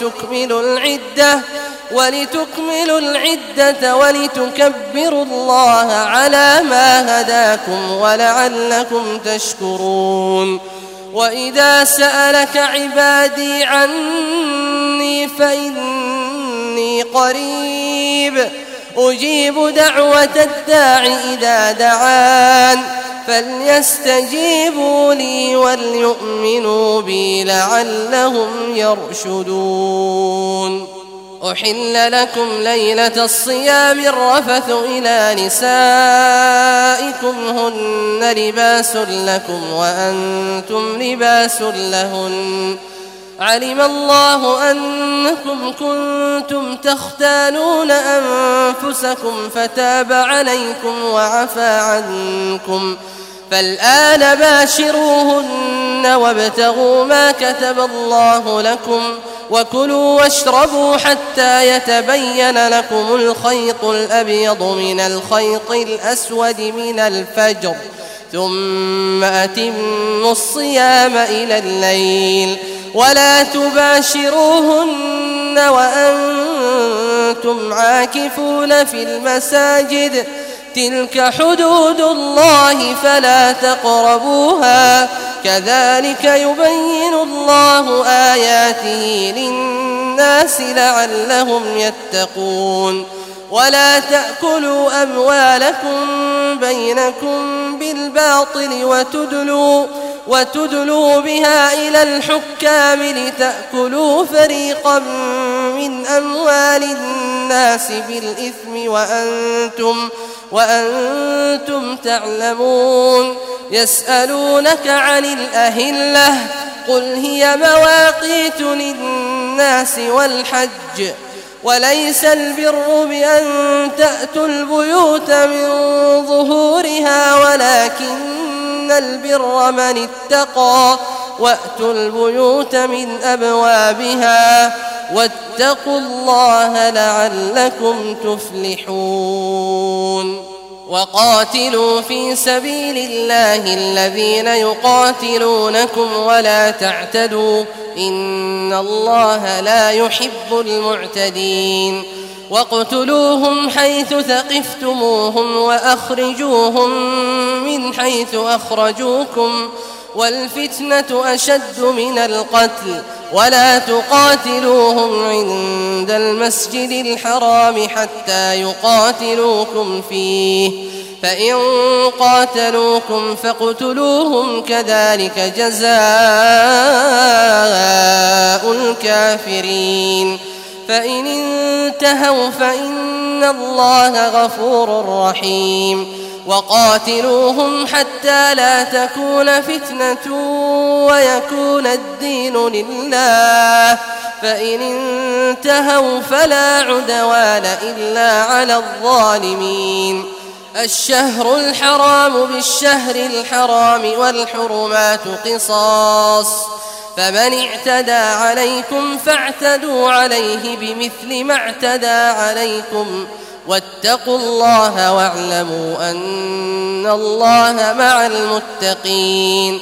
ولتكملوا العدة ولتكبروا الله على ما هداكم ولعلكم تشكرون وإذا سألك عبادي عني فإني قريب أجيب دعوة الداع إذا دعان فليستجيبوا لي وليؤمنوا بي لعلهم يرشدون أحل لكم ليلة الصيام الرفث إلى نسائكم هن لباس لكم وأنتم لباس لهن علم الله أنكم كنتم تختانون أنفسكم فتاب عليكم وعفى عنكم فالآن باشروهن وابتغوا ما كتب الله لكم وكلوا واشربوا حتى يتبين لكم الخيط الأبيض من الخيط الأسود من الفجر ثم أتموا الصيام إلى الليل ولا تباشروهن وأنتم عاكفون في المساجد تلك حدود الله فلا تقربوها كذلك يبين الله آياته للناس لعلهم يتقون ولا تأكلوا أموالكم بينكم بالباطل وتدلوا بها إلى الحكام لتأكلوا فريقا من أموال الناس بالإثم وأنتم تعلمون يسألونك عن الأهلة قل هي مواقيت للناس والحج وليس البر بأن تأتوا البيوت من ظهورها ولكن البر من اتقى وأتوا البيوت من أبوابها واتقوا الله لعلكم تفلحون وقاتلوا في سبيل الله الذين يقاتلونكم ولا تعتدوا إن الله لا يحب المعتدين واقتلوهم حيث ثقفتموهم وأخرجوهم من حيث أخرجوكم والفتنة أشد من القتل ولا تقاتلوهم عند المسجد الحرام حتى يقاتلوكم فيه فإن قاتلوكم فاقتلوهم كذلك جزاء الكافرين فإن انتهوا فإن الله غفور رحيم وقاتلوهم حتى لا تكون فتنة ويكون الدين لله فإن انتهوا فلا عدوان إلا على الظالمين الشهر الحرام بالشهر الحرام والحرمات قصاص فمن اعتدى عليكم فاعتدوا عليه بمثل ما اعتدى عليكم واتقوا الله واعلموا أن الله مع المتقين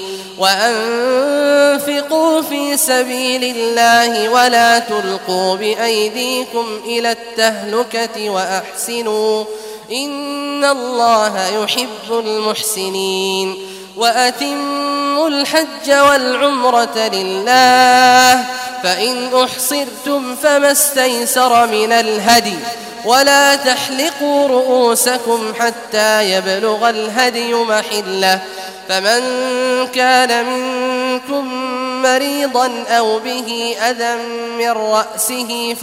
وأنفقوا في سبيل الله ولا تلقوا بأيديكم إلى التهلكة وأحسنوا إن الله يحب المحسنين وأتموا الحج والعمرة لله فإن أحصرتم فما استيسر من الهدي ولا تحلقوا رؤوسكم حتى يبلغ الهدي محله فمن كان منكم مريضا أو به أذى من رأسه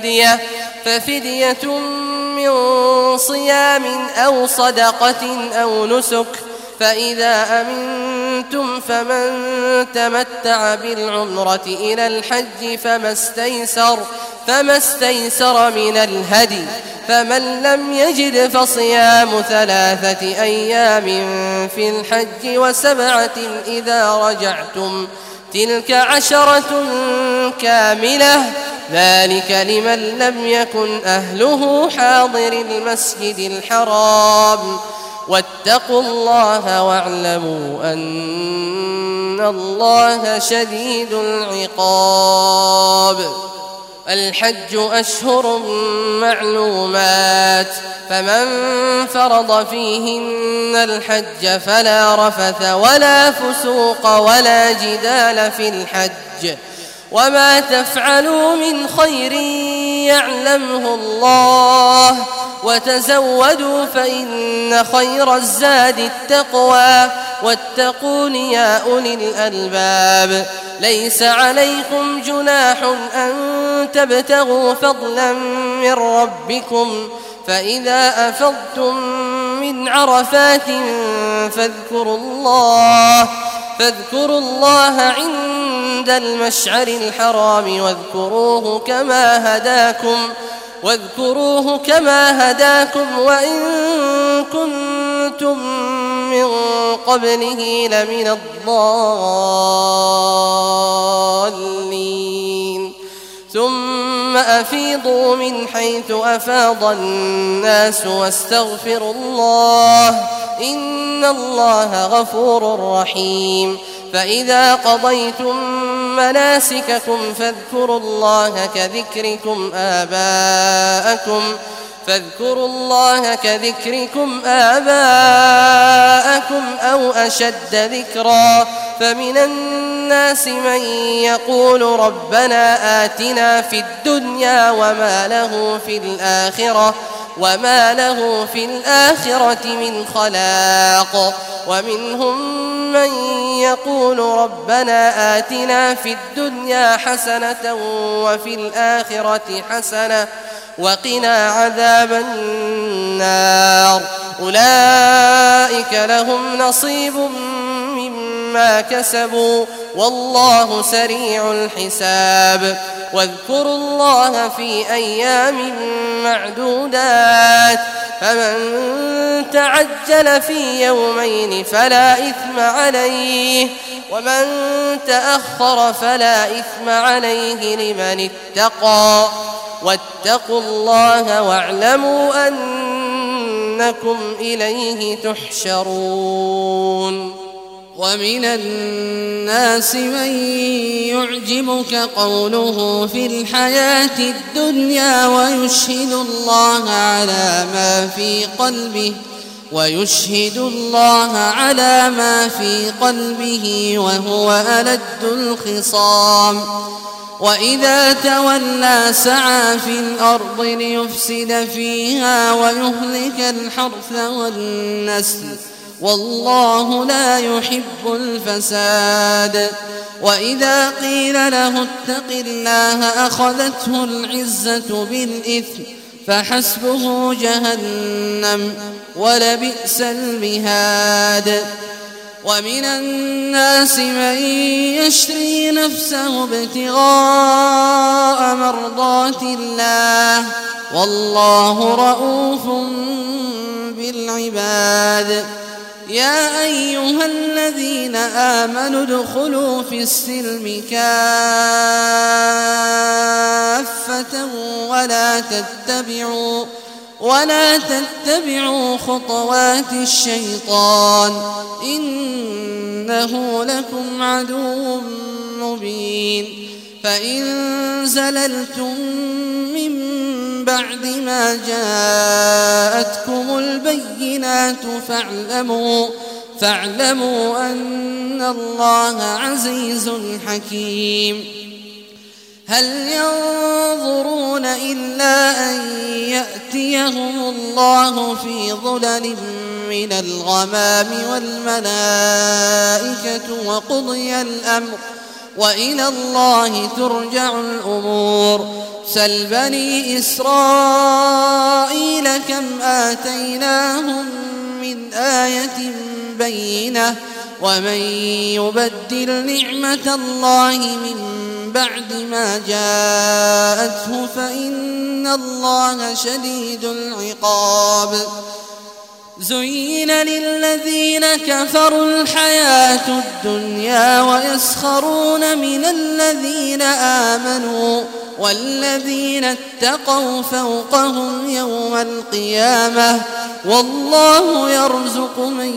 ففدية من صيام أو صدقة أو نسك فإذا أمنتم فمن تمتع بالعمرة إلى الحج فما استيسر من الهدي فمن لم يجد فصيام 3 أيام في الحج و7 إذا رجعتم تلك 10 كاملة ذلك لمن لم يكن أهله حاضر المسجد الحرام واتقوا الله واعلموا أن الله شديد العقاب الحج أشهر معلومات فمن فرض فيهن الحج فلا رفث ولا فسوق ولا جدال في الحج وما تفعلوا من خير يعلمه الله وتزودوا فإن خير الزاد التقوى واتقون يا أولي الألباب ليس عليكم جناح أن تبتغوا فضلا من ربكم فإذا أفضتم من عرفات فاذكروا الله عند المشعر الحرام واذكروه كما هداكم وإن كنتم من قبله لمن الضالين ثم أفيضوا من حيث أفاض الناس واستغفروا الله إن الله غفور رحيم فإذا قضيتم مناسككم فاذكروا الله كذكركم آباءكم أو أشد ذكرا فمن الناس من يقول ربنا آتنا في الدنيا وما له في الآخرة من خلاق ومنهم من يقول ربنا آتنا في الدنيا حسنة وفي الآخرة حسنة وقنا عذاب النار أولئك لهم نصيب مما كسبوا والله سريع الحساب واذكروا الله في أيام معدودات فمن تعجل في يومين فلا إثم عليه ومن تأخر فلا إثم عليه لمن اتقى واتقوا الله واعلموا أنكم إليه تحشرون ومن الناس من يعجبك قوله في الحياة الدنيا ويشهد الله على ما في قلبه وهو ألد الخصام وإذا تولى سعى في الأرض ليفسد فيها ويهلك الحرث والنسل والله لا يحب الفساد وإذا قيل له اتق الله أخذته العزة بالإثم فحسبه جهنم ولبئس المهاد ومن الناس من يشري نفسه ابتغاء مرضات الله والله رؤوف بالعباد يا أيها الذين آمنوا ادخلوا في السلم كافة ولا تتبعوا خطوات الشيطان إنه لكم عدو مبين فإن زللتم من بعد ما جاءتكم البينات فاعلموا أن الله عزيز حكيم هل ينظرون إلا أن يأتيهم الله في ظلل من الغمام والملائكة وقضي الأمر وإلى الله ترجع الأمور سل بني إسرائيل كم آتيناهم من آية بينة ومن يبدل نعمة الله من بعد ما جاءته فإن الله شديد العقاب زين للذين كفروا الحياة الدنيا ويسخرون من الذين آمنوا والذين اتقوا فوقهم يوم القيامة والله يرزق من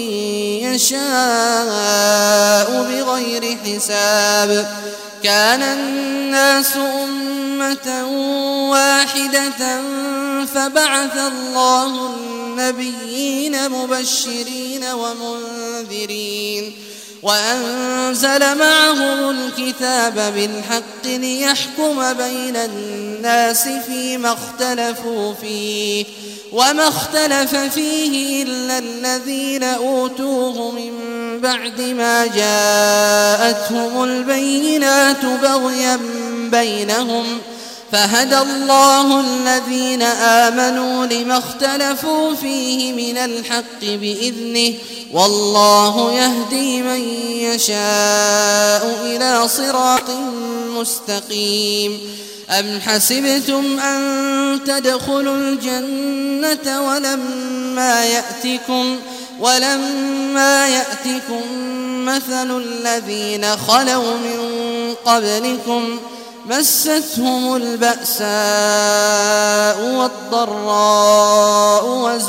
يشاء بغير حساب كان الناس أمة واحدة فبعث الله النبيين مبشرين ومنذرين وأنزل معهم الكتاب بالحق ليحكم بين الناس فيما اختلفوا فيه وما اختلف فيه إلا الذين أوتوه من بعد ما جاءتهم البينات بغيا بينهم فهدى الله الذين آمنوا لما اختلفوا فيه من الحق بإذنه والله يهدي من يشاء إلى صراط مستقيم. أم حسبتم أن تدخلوا الجنة ولما يأتكم مثل الذين خلوا من قبلكم مستهم البأساء والضراء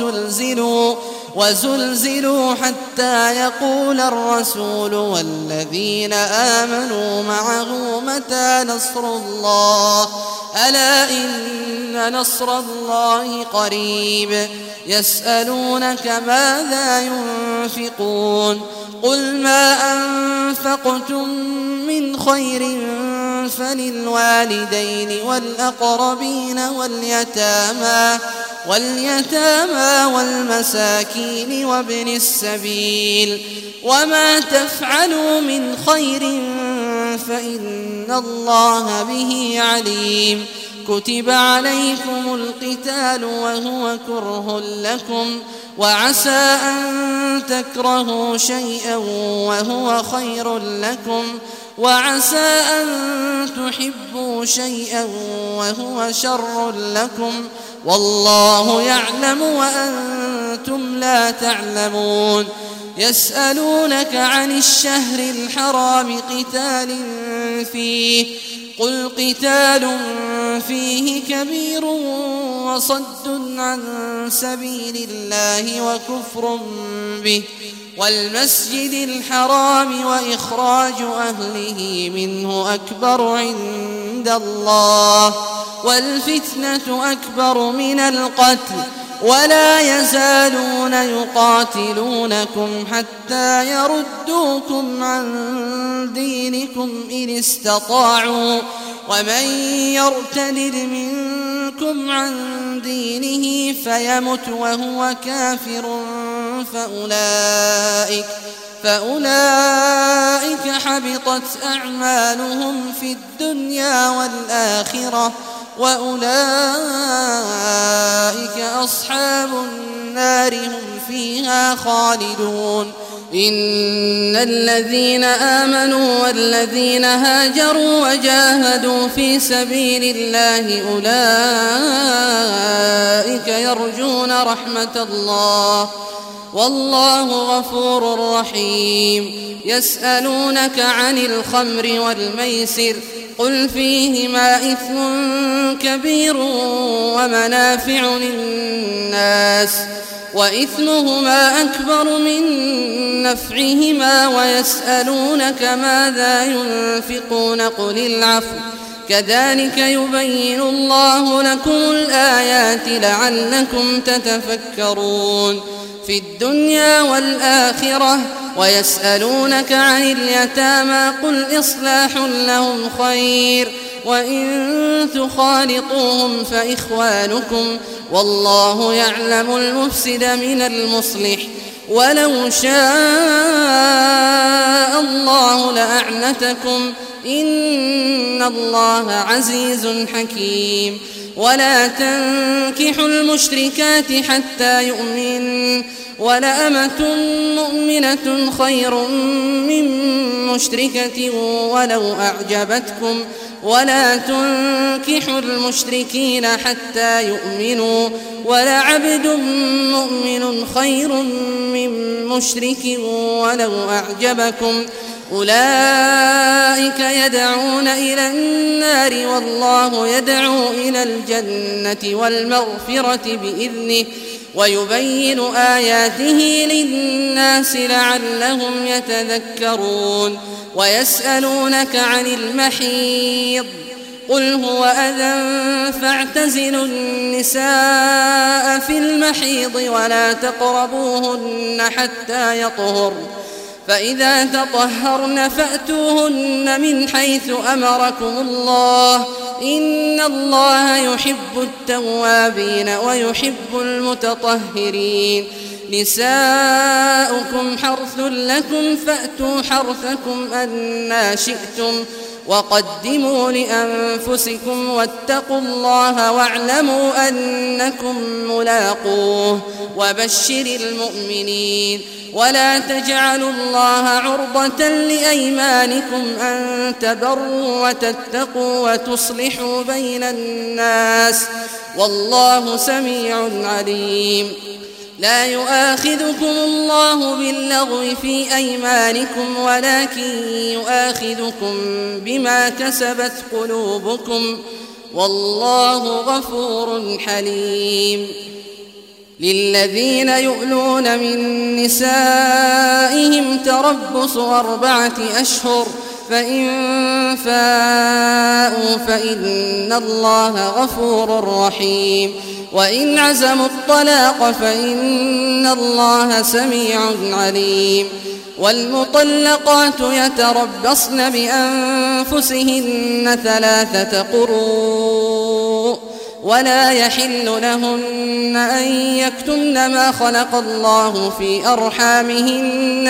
وزلزلوا حتى يقول الرسول والذين آمنوا معه متى نصر الله ألا إن نصر الله قريب. يسألونك ماذا ينفقون قل ما أنفقتم من خير فللوالدين والأقربين واليتامى والمساكين وابن السبيل وما تفعلوا من خير فإن الله به عليم. كتب عليكم القتال وهو كره لكم وعسى أن تكرهوا شيئا وهو خير لكم وعسى أن تحبوا شيئا وهو شر لكم والله يعلم وأنتم لا تعلمون. يسألونك عن الشهر الحرام قتال فيه قل قتال فيه كبير وصد عن سبيل الله وكفر به والمسجد الحرام وإخراج أهله منه أكبر عند الله والفتنة أكبر من القتل ولا يزالون يقاتلونكم حتى يردوكم عن دينكم إن استطاعوا ومن يرتد منكم عن دينه فيمت وهو كافر فأولئك حبطت أعمالهم في الدنيا والآخرة وأولئك أصحاب النار هم فيها خالدون. إن الذين آمنوا والذين هاجروا وجاهدوا في سبيل الله أولئك يرجون رحمة الله والله غفور رحيم. يسألونك عن الخمر والميسر قل فيهما إثم كبير ومنافع للناس وإثمهما أكبر من نفعهما ويسألونك ماذا ينفقون قل العفو كذلك يبين الله لكم الآيات لعلكم تتفكرون في الدنيا والآخرة. ويسألونك عن اليتامى قل إصلاح لهم خير وإن تخالطوهم فإخوانكم والله يعلم المفسد من المصلح ولو شاء الله لأعنتكم إن الله عزيز حكيم. ولا تنكحوا المشركات حتى يؤمنوا ولأمة مؤمنة خير من مشركة ولو أعجبتكم ولا تنكحوا المشركين حتى يؤمنوا ولعبد مؤمن خير من مشرك ولو أعجبكم أولئك يدعون إلى النار والله يدعو إلى الجنة والمغفرة بإذنه ويبين آياته للناس لعلهم يتذكرون. ويسألونك عن المحيض قل هو أذى فاعتزلوا النساء في المحيض ولا تقربوهن حتى يطهرن فإذا تطهرن فأتوهن من حيث أمركم الله إن الله يحب التوابين ويحب المتطهرين. نساؤكم حرث لكم فأتوا حرثكم أنى شئتم وقدموا لأنفسكم واتقوا الله واعلموا أنكم ملاقوه وبشر المؤمنين. ولا تجعلوا الله عرضة لأيمانكم أن تبروا وتتقوا وتصلحوا بين الناس والله سميع عليم. لا يؤاخذكم الله باللغو في أيمانكم ولكن يؤاخذكم بما كسبت قلوبكم والله غفور حليم. للذين يؤلون من نسائهم تربص 4 أشهر فإن فاءوا فإن الله غفور رحيم. وإن عزموا الطلاق فإن الله سميع عليم. والمطلقات يتربصن بأنفسهن 3 قروء ولا يحل لهن أن يكتمن ما خلق الله في أرحامهن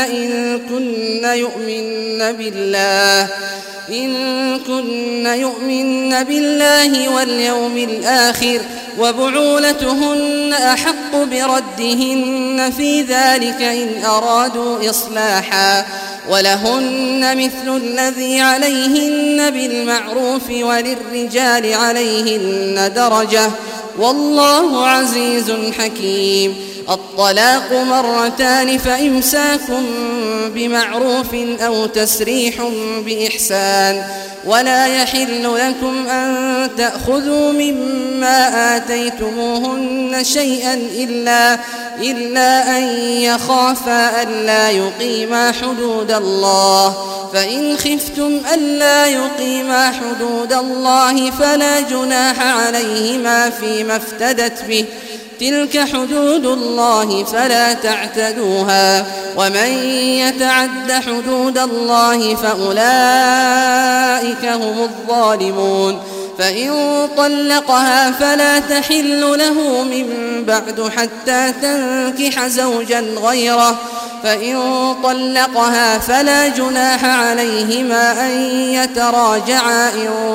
إن كن يؤمن بالله واليوم الآخر وبعولتهن أحق بردهن في ذلك إن أرادوا إصلاحا ولهن مثل الذي عليهن بالمعروف وللرجال عليهن درجة والله عزيز حكيم. الطلاق 2 فإمساك بمعروف أو تسريح بإحسان. ولا يحل لكم أن تأخذوا مما آتيتموهن شيئا إلا أن يخافا ألا يقيما حدود الله. فإن خفتم ألا يقيما حدود الله فلا جناح عليهما فيما افتدت به تلك حدود الله فلا تعتدوها ومن يتعد حدود الله فأولئك هم الظالمون. فإن طلقها فلا تحل له من بعد حتى تنكح زوجا غيره. فإن طلقها فلا جناح عليهما أن يتراجعا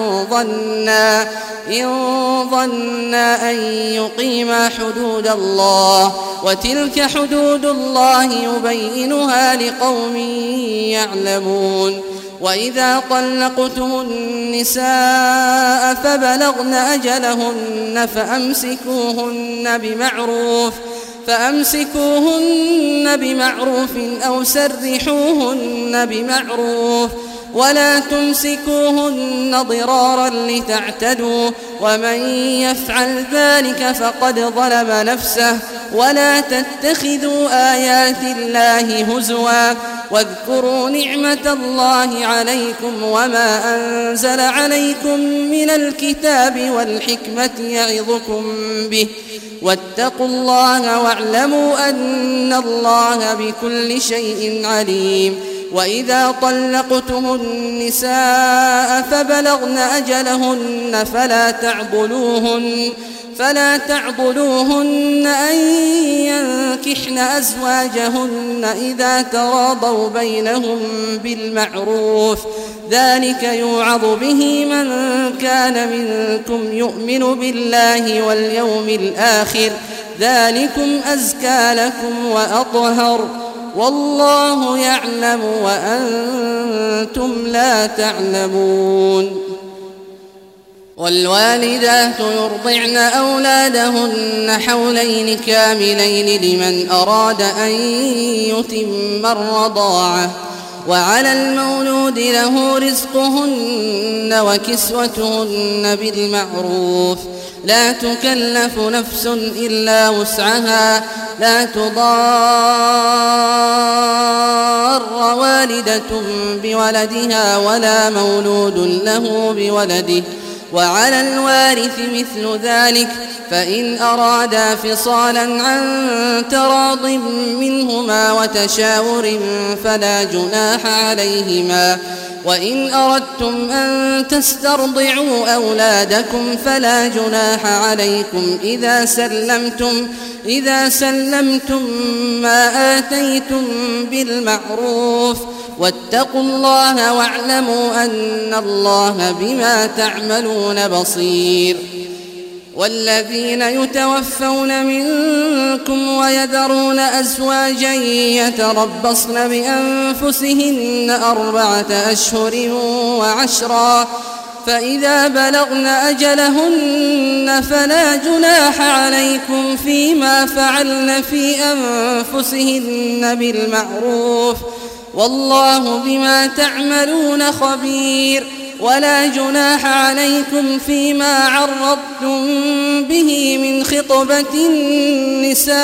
إن ظنا أن يقيما حدود الله وتلك حدود الله يبينها لقوم يعلمون. وإذا طلقتم النساء فبلغن أجلهن فأمسكوهن بمعروف أو سرحوهن بمعروف ولا تمسكوهن ضرارا لتعتدوا ومن يفعل ذلك فقد ظلم نفسه. ولا تتخذوا آيات الله هزوا واذكروا نعمة الله عليكم وما أنزل عليكم من الكتاب والحكمة يعظكم به واتقوا الله واعلموا أن الله بكل شيء عليم. وإذا طلقتم النساء فبلغن أجلهن فلا تعضلوهن أن ينكحن أزواجهن إذا تراضوا بينهم بالمعروف ذلك يوعظ به من كان منكم يؤمن بالله واليوم الآخر ذلكم أزكى لكم وأطهر والله يعلم وأنتم لا تعلمون. والوالدات يرضعن أولادهن حولين كاملين لمن أراد أن يتم الرضاعة وعلى المولود له رزقهن وكسوتهن بالمعروف لا تكلف نفس إلا وسعها لا تضار والدة بولدها ولا مولود له بولده وعلى الوارث مثل ذلك فإن أرادا فصالا عن تراض منهما وتشاور فلا جناح عليهما. وإن أردتم أن تسترضعوا أولادكم فلا جناح عليكم إذا سلمتم ما آتيتم بالمعروف. واتقوا الله واعلموا أن الله بما تعملون بصير. والذين يتوفون منكم ويذرون أزواجا يتربصن بأنفسهن 4 أشهر و10 فإذا بلغن أجلهن فلا جناح عليكم فيما فعلن في أنفسهن بالمعروف والله بما تعملون خبير. ولا جناح عليكم فيما عرضتم به من خطبة النساء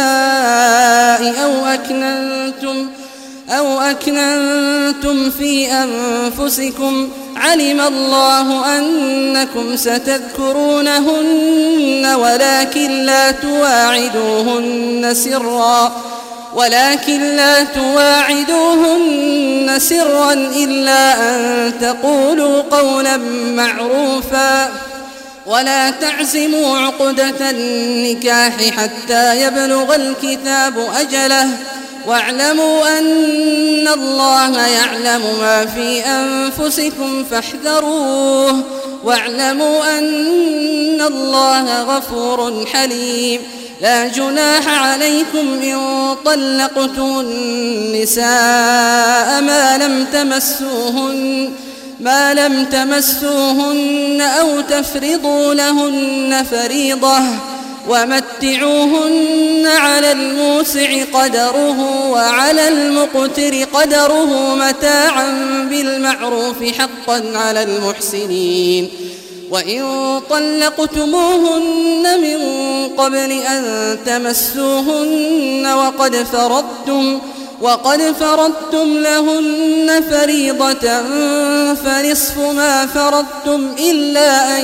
أو أكننتم في أنفسكم علم الله أنكم ستذكرونهن ولكن لا تواعدوهن سرا إلا أن تقولوا قولا معروفا. ولا تعزموا عقدة النكاح حتى يبلغ الكتاب أجله واعلموا أن الله يعلم ما في أنفسكم فاحذروه واعلموا أن الله غفور حليم. لا جناح عليكم إن طلقتم النساء ما لم تمسوهن أو تفرضوا لهن فريضة ومتعوهن على الموسع قدره وعلى المقتر قدره متاعا بالمعروف حقا على المحسنين. وإن طلقتموهن من قبل أن تمسوهن وقد فرضتم لهن فريضة فنصف ما فرضتم إلا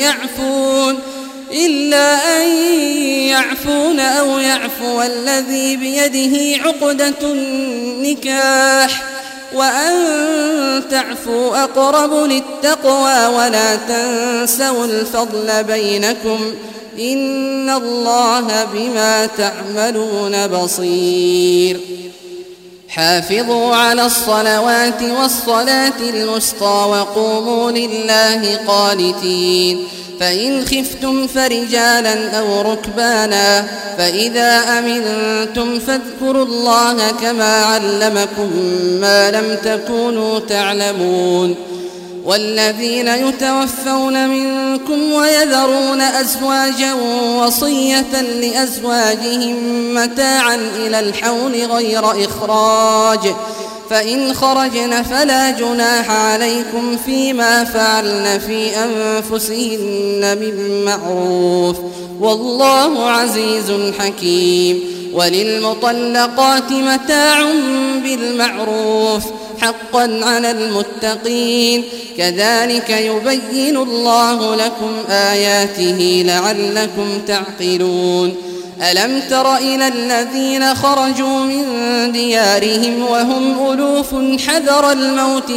أن يعفون أو يعفو الذي بيده عقدة النكاح وأن تعفوا أقرب للتقوى ولا تنسوا الفضل بينكم إن الله بما تعملون بصير. حافظوا على الصلوات والصلاة الوسطى وقوموا لله قانتين. فإن خفتم فرجالا أو ركبانا فإذا أمنتم فاذكروا الله كما علمكم ما لم تكونوا تعلمون. والذين يتوفون منكم ويذرون أزواجا وصية لأزواجهم متاعا إلى الحول غير إخراج فإن خرجن فلا جناح عليكم فيما فعلن في أنفسهن من معروف والله عزيز حكيم. وللمطلقات متاع بالمعروف حقا على المتقين كذلك يبين الله لكم آياته لعلكم تعقلون. ألم تر إلى الذين خرجوا من ديارهم وهم ألوف حذر الموت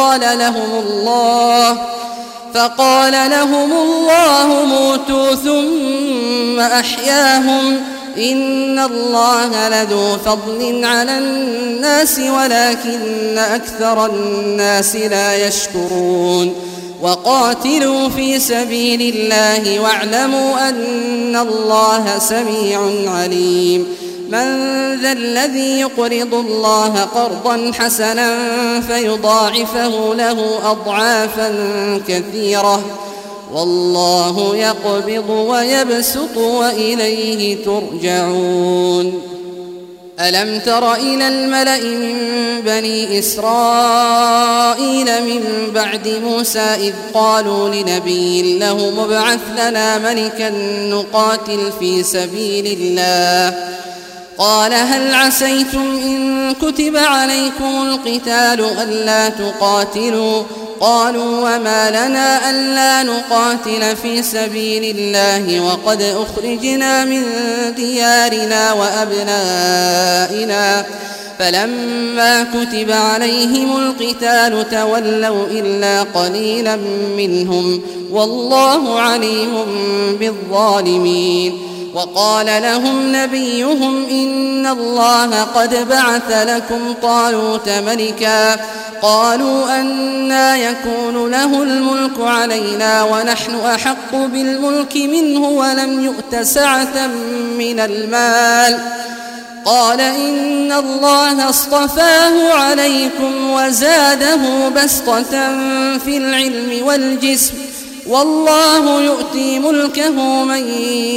فقال لهم الله موتوا ثم أحياهم إن الله لذو فضل على الناس ولكن أكثر الناس لا يشكرون. وقاتلوا في سبيل الله واعلموا أن الله سميع عليم. من ذا الذي يقرض الله قرضا حسنا فيضاعفه له أضعافا كثيرة والله يقبض ويبسط وإليه ترجعون. ألم تر إلى الملأ من بني إسرائيل من بعد موسى إذ قالوا لنبي له ابعث لنا ملكا نقاتل في سبيل الله قال هل عسيتم إن كتب عليكم القتال ألا تقاتلوا قالوا وما لنا ألا نقاتل في سبيل الله وقد أخرجنا من ديارنا وأبنائنا فلما كتب عليهم القتال تولوا إلا قليلا منهم والله عليم بالظالمين. وقال لهم نبيهم إن الله قد بعث لكم طالوت ملكا قالوا أنى يكون له الملك علينا ونحن أحق بالملك منه ولم يؤت سعة من المال قال إن الله اصطفاه عليكم وزاده بسطة في العلم والجسم والله يؤتي ملكه من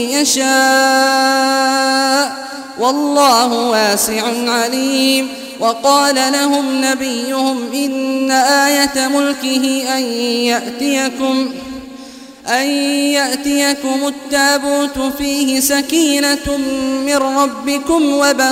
يشاء والله واسع عليم. وقال لهم نبيهم إن آية ملكه أن يأتيكم التابوت فيه سكينة من ربكم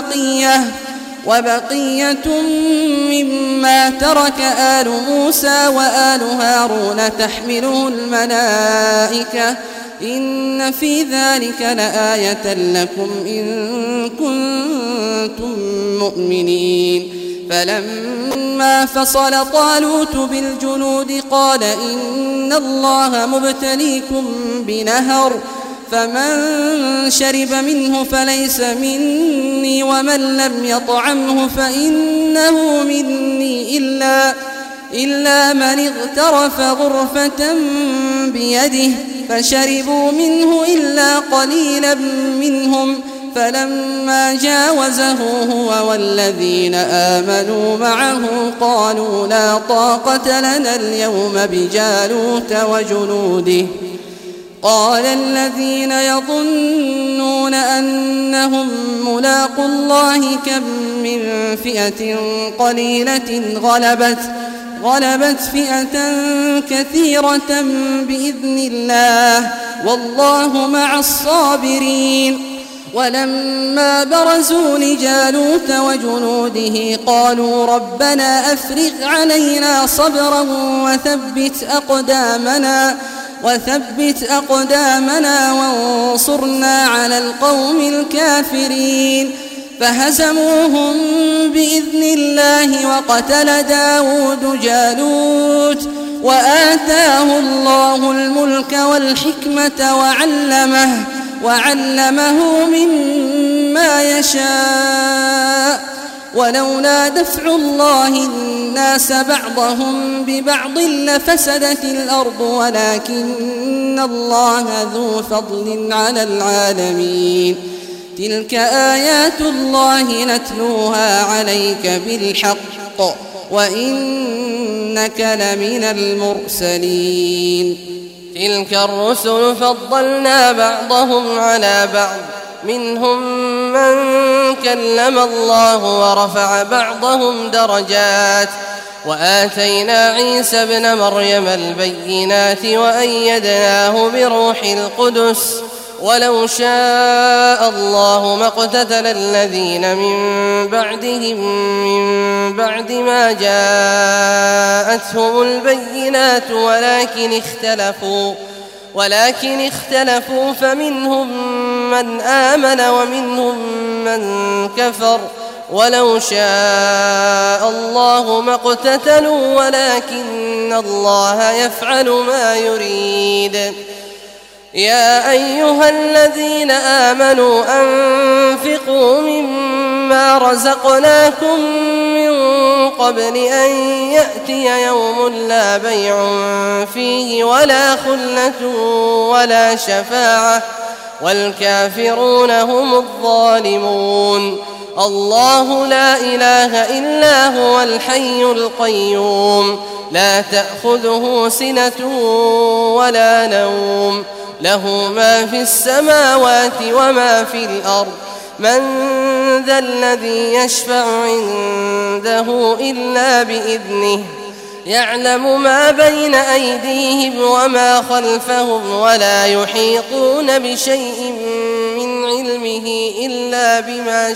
وبقية مما ترك آل موسى وآل هارون تحمله الملائكة إن في ذلك لآية لكم إن كنتم مؤمنين. فلما فصل طالوت بالجنود قال إن الله مبتليكم بنهر فمن شرب منه فليس مني ومن لم يطعمه فإنه مني إلا من اغترف غرفة بيده فشربوا منه إلا قليلا منهم فلما جاوزه هو والذين آمنوا معه قالوا لا طاقة لنا اليوم بجالوت وجنوده. قال الذين يظنون أنهم ملاقوا الله كم من فئة قليلة غلبت فئة كثيرة بإذن الله والله مع الصابرين. ولما برزوا لجالوت وجنوده قالوا ربنا أفرغ علينا صبرا وثبت أقدامنا وانصرنا على القوم الكافرين. فهزموهم بإذن الله وقتل داود جالوت وآتاه الله الملك والحكمة وعلمه مما يشاء ولولا دفع الله الناس بعضهم ببعض لفسدت الأرض ولكن الله ذو فضل على العالمين. تلك آيات الله نتلوها عليك بالحق وإنك لمن المرسلين. تلك الرسل فضلنا بعضهم على بعض منهم من كلم الله ورفع بعضهم درجات وآتينا عيسى ابن مريم البينات وأيدناه بروح القدس ولو شاء الله ما اقتتل الذين من بعدهم من بعد ما جاءتهم البينات ولكن اختلفوا فمنهم من آمن ومنهم من كفر ولو شاء الله ما اقتتلوا ولكن الله يفعل ما يريد. يا أيها الذين آمنوا أنفقوا مما رزقناكم من قبل أن يأتي يوم لا بيع فيه ولا خلة ولا شفاعة والكافرون هم الظالمون. الله لا إله إلا هو الحي القيوم لا تأخذه سنة ولا نوم له ما في السماوات وما في الأرض من ذا الذي يشفع عنده إلا بإذنه يعلم ما بين أيديهم وما خلفهم ولا يحيطون بشيء من علمه إلا بما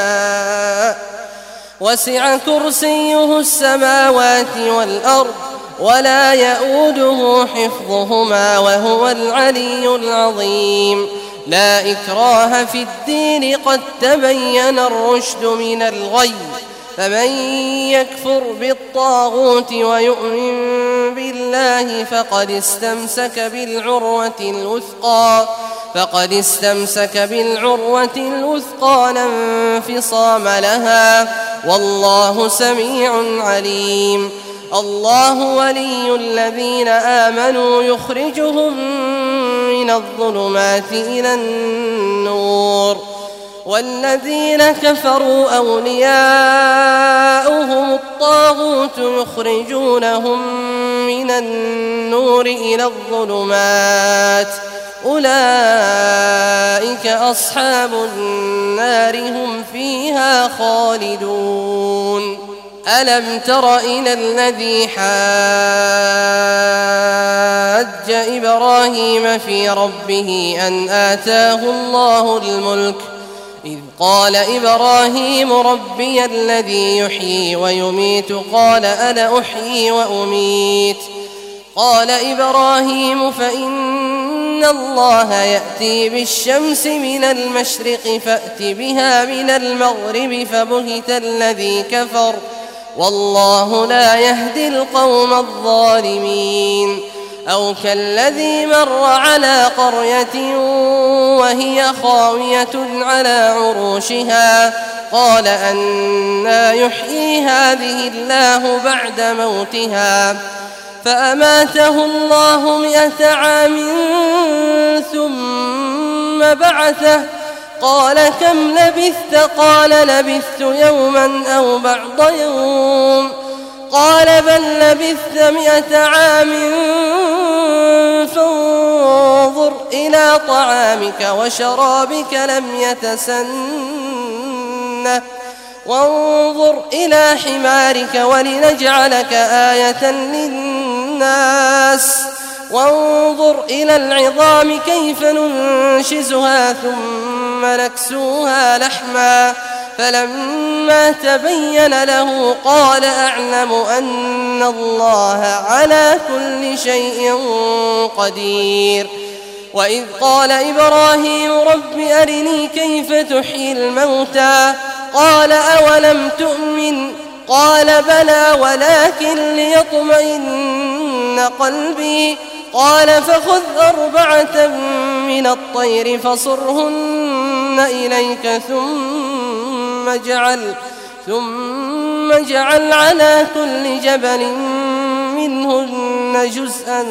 شاء وسع كرسيه السماوات والأرض ولا يؤوده حفظهما وهو العلي العظيم. لا إكراه في الدين قد تبين الرشد من الغي فمن يكفر بالطاغوت ويؤمن بالله فقد استمسك بالعروة الوثقى لا انفصام لها والله سميع عليم. الله ولي الذين آمنوا يخرجهم من الظلمات إلى النور والذين كفروا أولياؤهم الطاغوت يخرجونهم من النور إلى الظلمات أولئك أصحاب النار هم فيها خالدون. ألم تر إلى الذي حاج إبراهيم في ربه أن آتاه الله الملك إذ قال إبراهيم ربي الذي يحيي ويميت قال أنا أحيي وأميت قال إبراهيم فإن الله يأتي بالشمس من المشرق فأت بها من المغرب فبهت الذي كفر والله لا يهدي القوم الظالمين. أو كالذي مر على قرية وهي خاوية على عروشها قال أنى يحيي هذه الله بعد موتها فأماته الله 100 عام ثم بعثه قال كم لبثت قال لبثت يوما أو بعض يوم قال بل لبثت 100 عام فانظر إلى طعامك وشرابك لم يتسنه وانظر إلى حمارك ولنجعلك آية للناس وانظر إلى العظام كيف ننشزها ثم نكسوها لحما فلما تبين له قال أعلم أن الله على كل شيء قدير. وإذ قال إبراهيم رب أرني كيف تحيي الموتى قال أولم تؤمن قال بلى ولكن ليطمئن قلبي قال فخذ 4 من الطير فصرهن إليك ثم اجعل على كل جبل منهن جزءا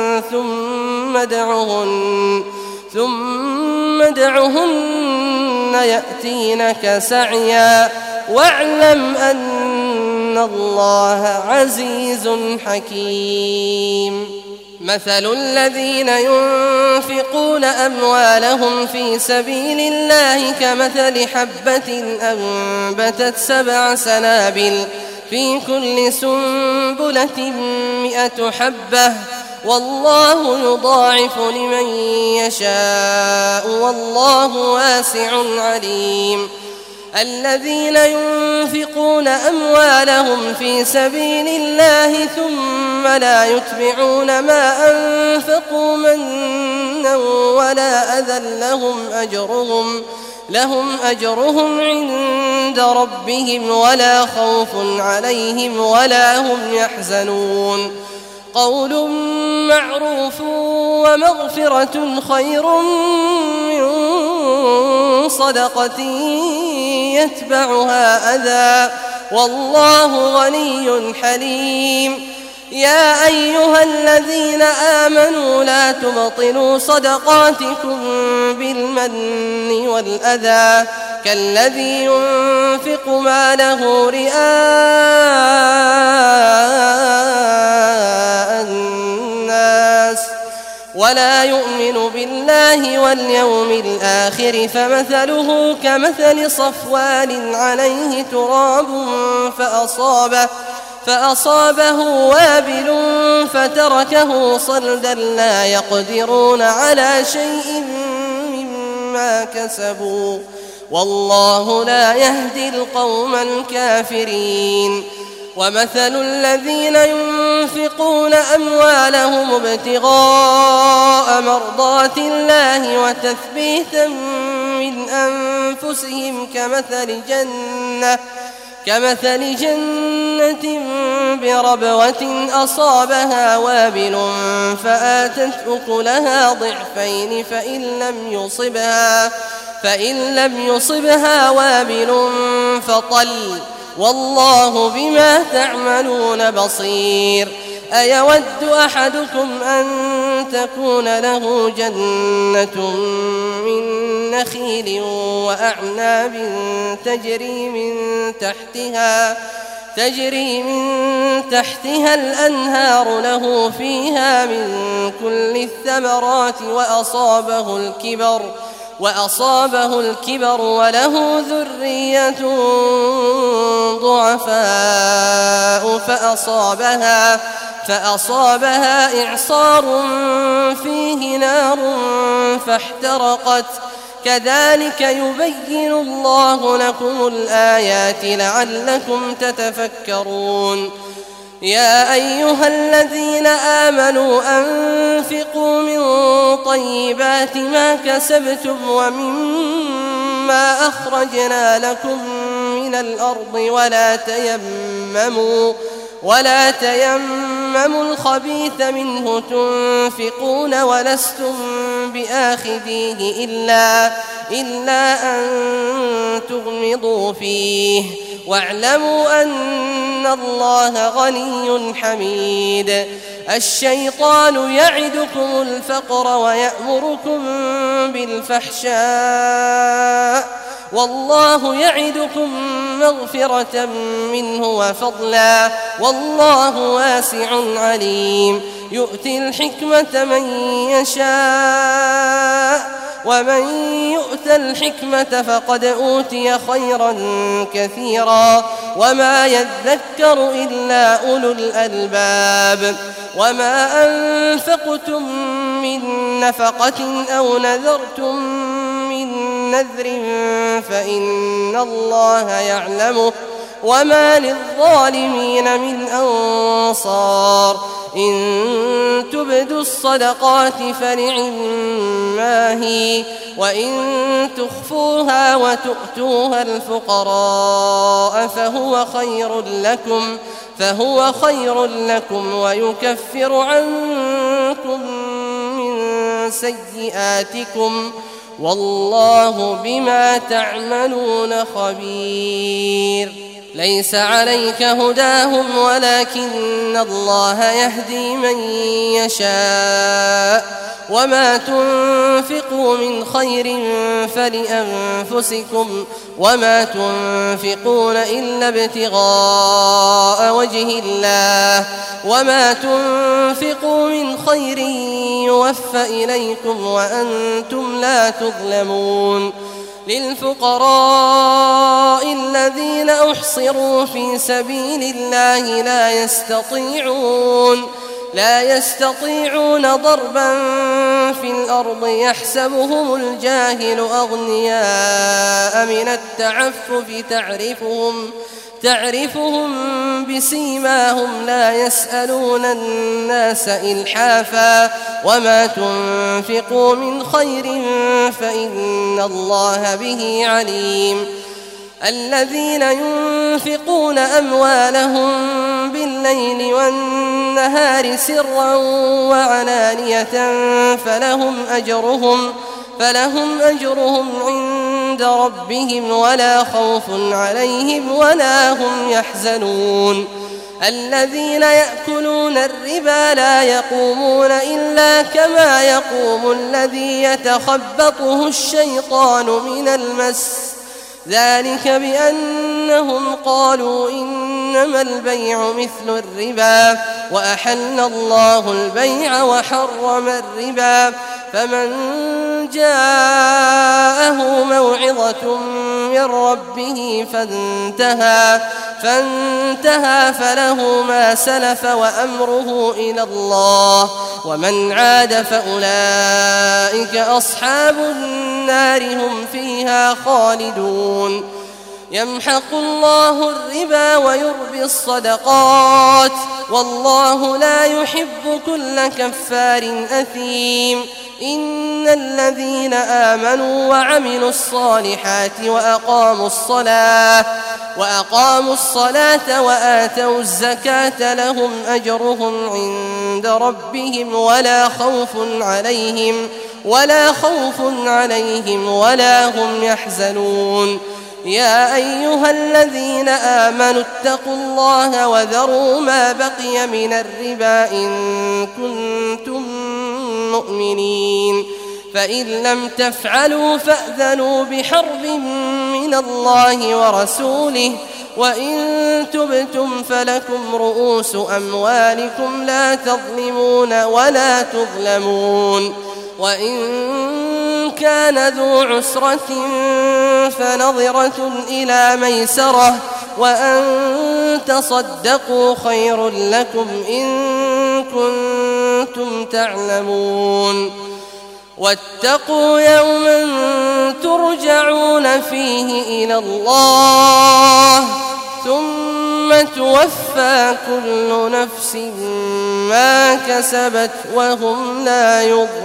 ثم ادعهن يأتينك سعيا واعلم أن الله عزيز حكيم. مثل الذين ينفقون أموالهم في سبيل الله كمثل حبة أنبتت 7 سنابل في كل سنبلة 100 حبة والله يضاعف لمن يشاء والله واسع عليم. الذين ينفقون أموالهم في سبيل الله ثم لا يتبعون ما أنفقوا منا ولا أذى لهم أجرهم عند ربهم ولا خوف عليهم ولا هم يحزنون. قول معروف ومغفرة خير من صدقة يتبعها أذى والله غني حليم. يا أيها الذين آمنوا لا تبطلوا صدقاتكم بالمن والأذى كالذي ينفق ماله رئاء الناس ولا يؤمن بالله واليوم الآخر فمثله كمثل صفوان عليه تراب فأصابه وابل فتركه صلدا لا يقدرون على شيء مما كسبوا والله لا يهدي القوم الكافرين. ومثل الذين ينفقون أموالهم ابتغاء مرضات الله وتثبيتا من أنفسهم كمثل جنة بربوة أصابها وابل فآتت أكلها ضعفين فإن لم يصبها وابل فطل والله بما تعملون بصير. أيود أحدكم أن تكون له جنة من نخيل وأعناب تجري من تحتها الأنهار له فيها من كل الثمرات وأصابه الكبر وله ذرية ضعفاء فأصابها إعصار فيه نار فاحترقت. كذلك يبين الله لكم الآيات لعلكم تتفكرون. يا أيها الذين آمنوا أنفقوا من طيبات ما كسبتم ومما أخرجنا لكم من الأرض ولا تيمموا الخبيث منه تنفقون ولستم بآخذيه إلا أن تغمضوا فيه واعلموا أن الله غني حميد. الشيطان يعدكم الفقر ويأمركم بالفحشاء والله يعدكم مغفرة منه وفضلا والله واسع عليم. يؤتي الحكمة من يشاء ومن يؤت الحكمة فقد أوتي خيرا كثيرا وما يذكر إلا أولو الألباب. وما أنفقتم من نفقة أو نذرتم من نذر فإن الله يعلمه وما للظالمين من أنصار. إن تبدوا الصدقات فنعما هي وإن تخفوها وتؤتوها الفقراء فهو خير لكم ويكفر عنكم من سيئاتكم والله بما تعملون خبير. ليس عليك هداهم ولكن الله يهدي من يشاء وما تنفقوا من خير فلأنفسكم وما تنفقون إلا ابتغاء وجه الله وما تنفقوا من خير يوفى إليكم وأنتم لا تظلمون. للفقراء الذين أحصروا في سبيل الله لا يستطيعون ضربا في الأرض يحسبهم الجاهل أغنياء من التعفف تعرفهم بسيماهم لا يسألون الناس إلحافا وما تنفقوا من خير فإن الله به عليم. الذين ينفقون أموالهم بالليل والنهار سرا وعلانية فلهم أجرهم عند ربهم ولا خوف عليهم ولا هم يحزنون. الذين يأكلون الربا لا يقومون إلا كما يقوم الذي يتخبطه الشيطان من المس ذلك بأنهم قالوا إنما البيع مثل الربا وأحل الله البيع وحرم الربا. فمن جاءه موعظة من ربه فانتهى فله ما سلف وأمره إلى الله ومن عاد فأولئك أصحاب النار هم فيها خالدون. يمحق الله الربا ويربي الصدقات والله لا يحب كل كفار أثيم إن الذين آمنوا وعملوا الصالحات وأقاموا الصلاة وآتوا الزكاة لهم أجرهم عند ربهم ولا خوف عليهم ولا هم يحزنون يا أيها الذين آمنوا اتقوا الله وذروا ما بقي من الربا إن كنتم مؤمنين فإن لم تفعلوا فأذنوا بحرب من الله ورسوله وإن تبتم فلكم رؤوس أموالكم لا تظلمون ولا تظلمون وإن كان ذو عسرة فنظرة إلى ميسرة وأن تصدقوا خير لكم إن كنتم تعلمون واتقوا يوما ترجعون فيه إلى الله ثم توفى كل نفس ما كسبت وهم لا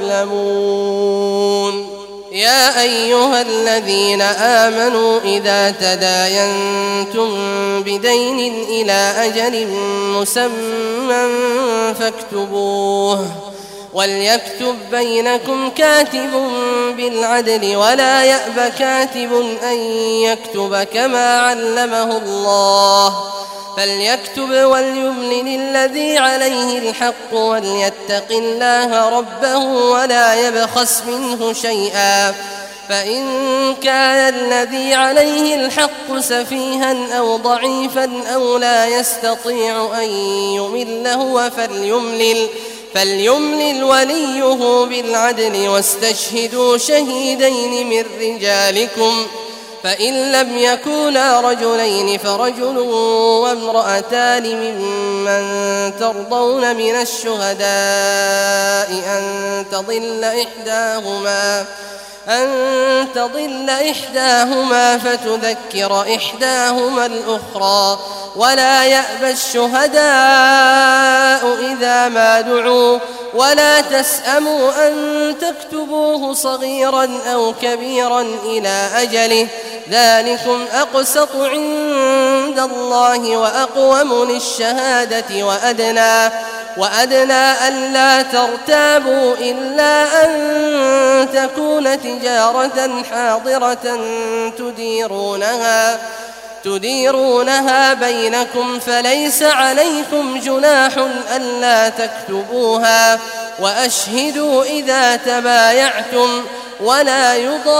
يظلمون يا أيها الذين آمنوا إذا تداينتم بدين إلى أجل مسمى فاكتبوه وليكتب بينكم كاتب بالعدل ولا يأب كاتب أن يكتب كما علمه الله فليكتب وليملل الذي عليه الحق وليتق الله ربه ولا يبخس منه شيئا فإن كان الذي عليه الحق سفيها أو ضعيفا أو لا يستطيع أن يمل هو فليملل وليه بالعدل واستشهدوا شهيدين من رجالكم فإن لم يكونا رجلين فرجل وامرأتان ممن ترضون من الشهداء أن تضل إحداهما فتذكر إحداهما الأخرى ولا يأبى الشهداء إذا ما دعوا ولا تسأموا أن تكتبوه صغيرا أو كبيرا إلى أجله ذلكم أقسط عند الله وأقوم للشهادة وأدنى ألا ترتابوا إلا أن تكون تجارة حاضرة تديرونها بينكم فليس عليكم جناح ألا تكتبوها وأشهدوا إذا تبايعتم ولا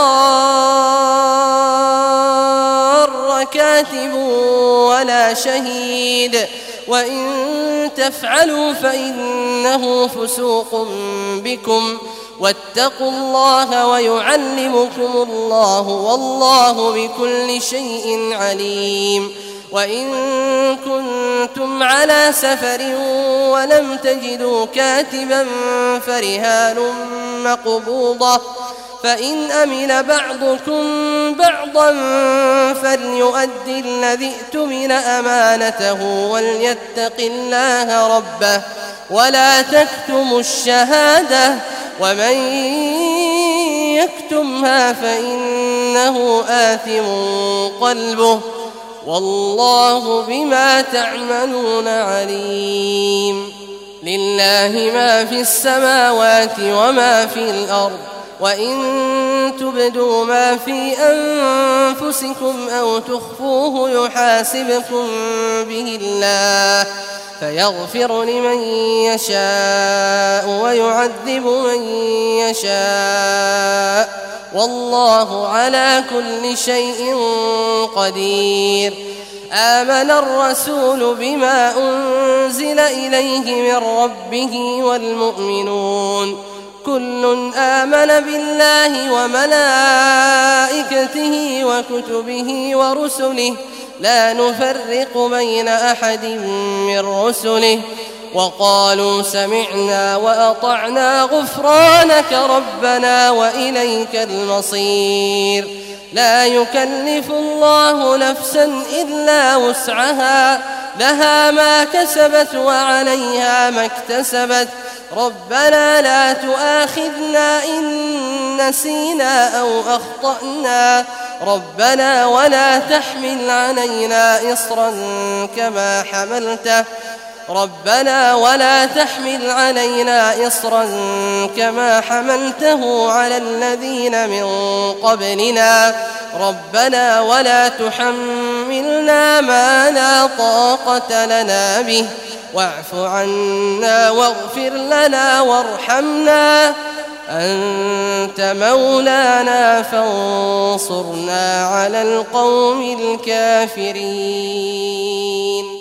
يضار كاتب ولا شهيد وإن تفعلوا فإنه فسوق بكم واتقوا الله ويعلمكم الله والله بكل شيء عليم وإن كنتم على سفر ولم تجدوا كاتبا فرهان مقبوضة فإن أمن بعضكم بعضا فليؤدي الذي اؤتمن أمانته وليتق الله ربه ولا تكتموا الشهادة ومن يكتمها فإنه آثم قلبه والله بما تعملون عليم لله ما في السماوات وما في الأرض وإن تبدوا ما في أنفسكم أو تخفوه يحاسبكم به الله فيغفر لمن يشاء ويعذب من يشاء والله على كل شيء قدير آمن الرسول بما أنزل إليه من ربه والمؤمنون كل آمن بالله وملائكته وكتبه ورسله لا نفرق بين أحد من رسله وقالوا سمعنا وأطعنا غفرانك ربنا وإليك المصير لا يكلف الله نفسا إلا وسعها لها ما كسبت وعليها ما اكتسبت ربنا لا تؤاخذنا إن نسينا أو أخطأنا ربنا ولا تحمل علينا إصرا كما حملته على الذين من قبلنا ربنا ولا تحملنا ما لا طاقة لنا به واعف عنا واغفر لنا وارحمنا أنت مولانا فانصرنا على القوم الكافرين.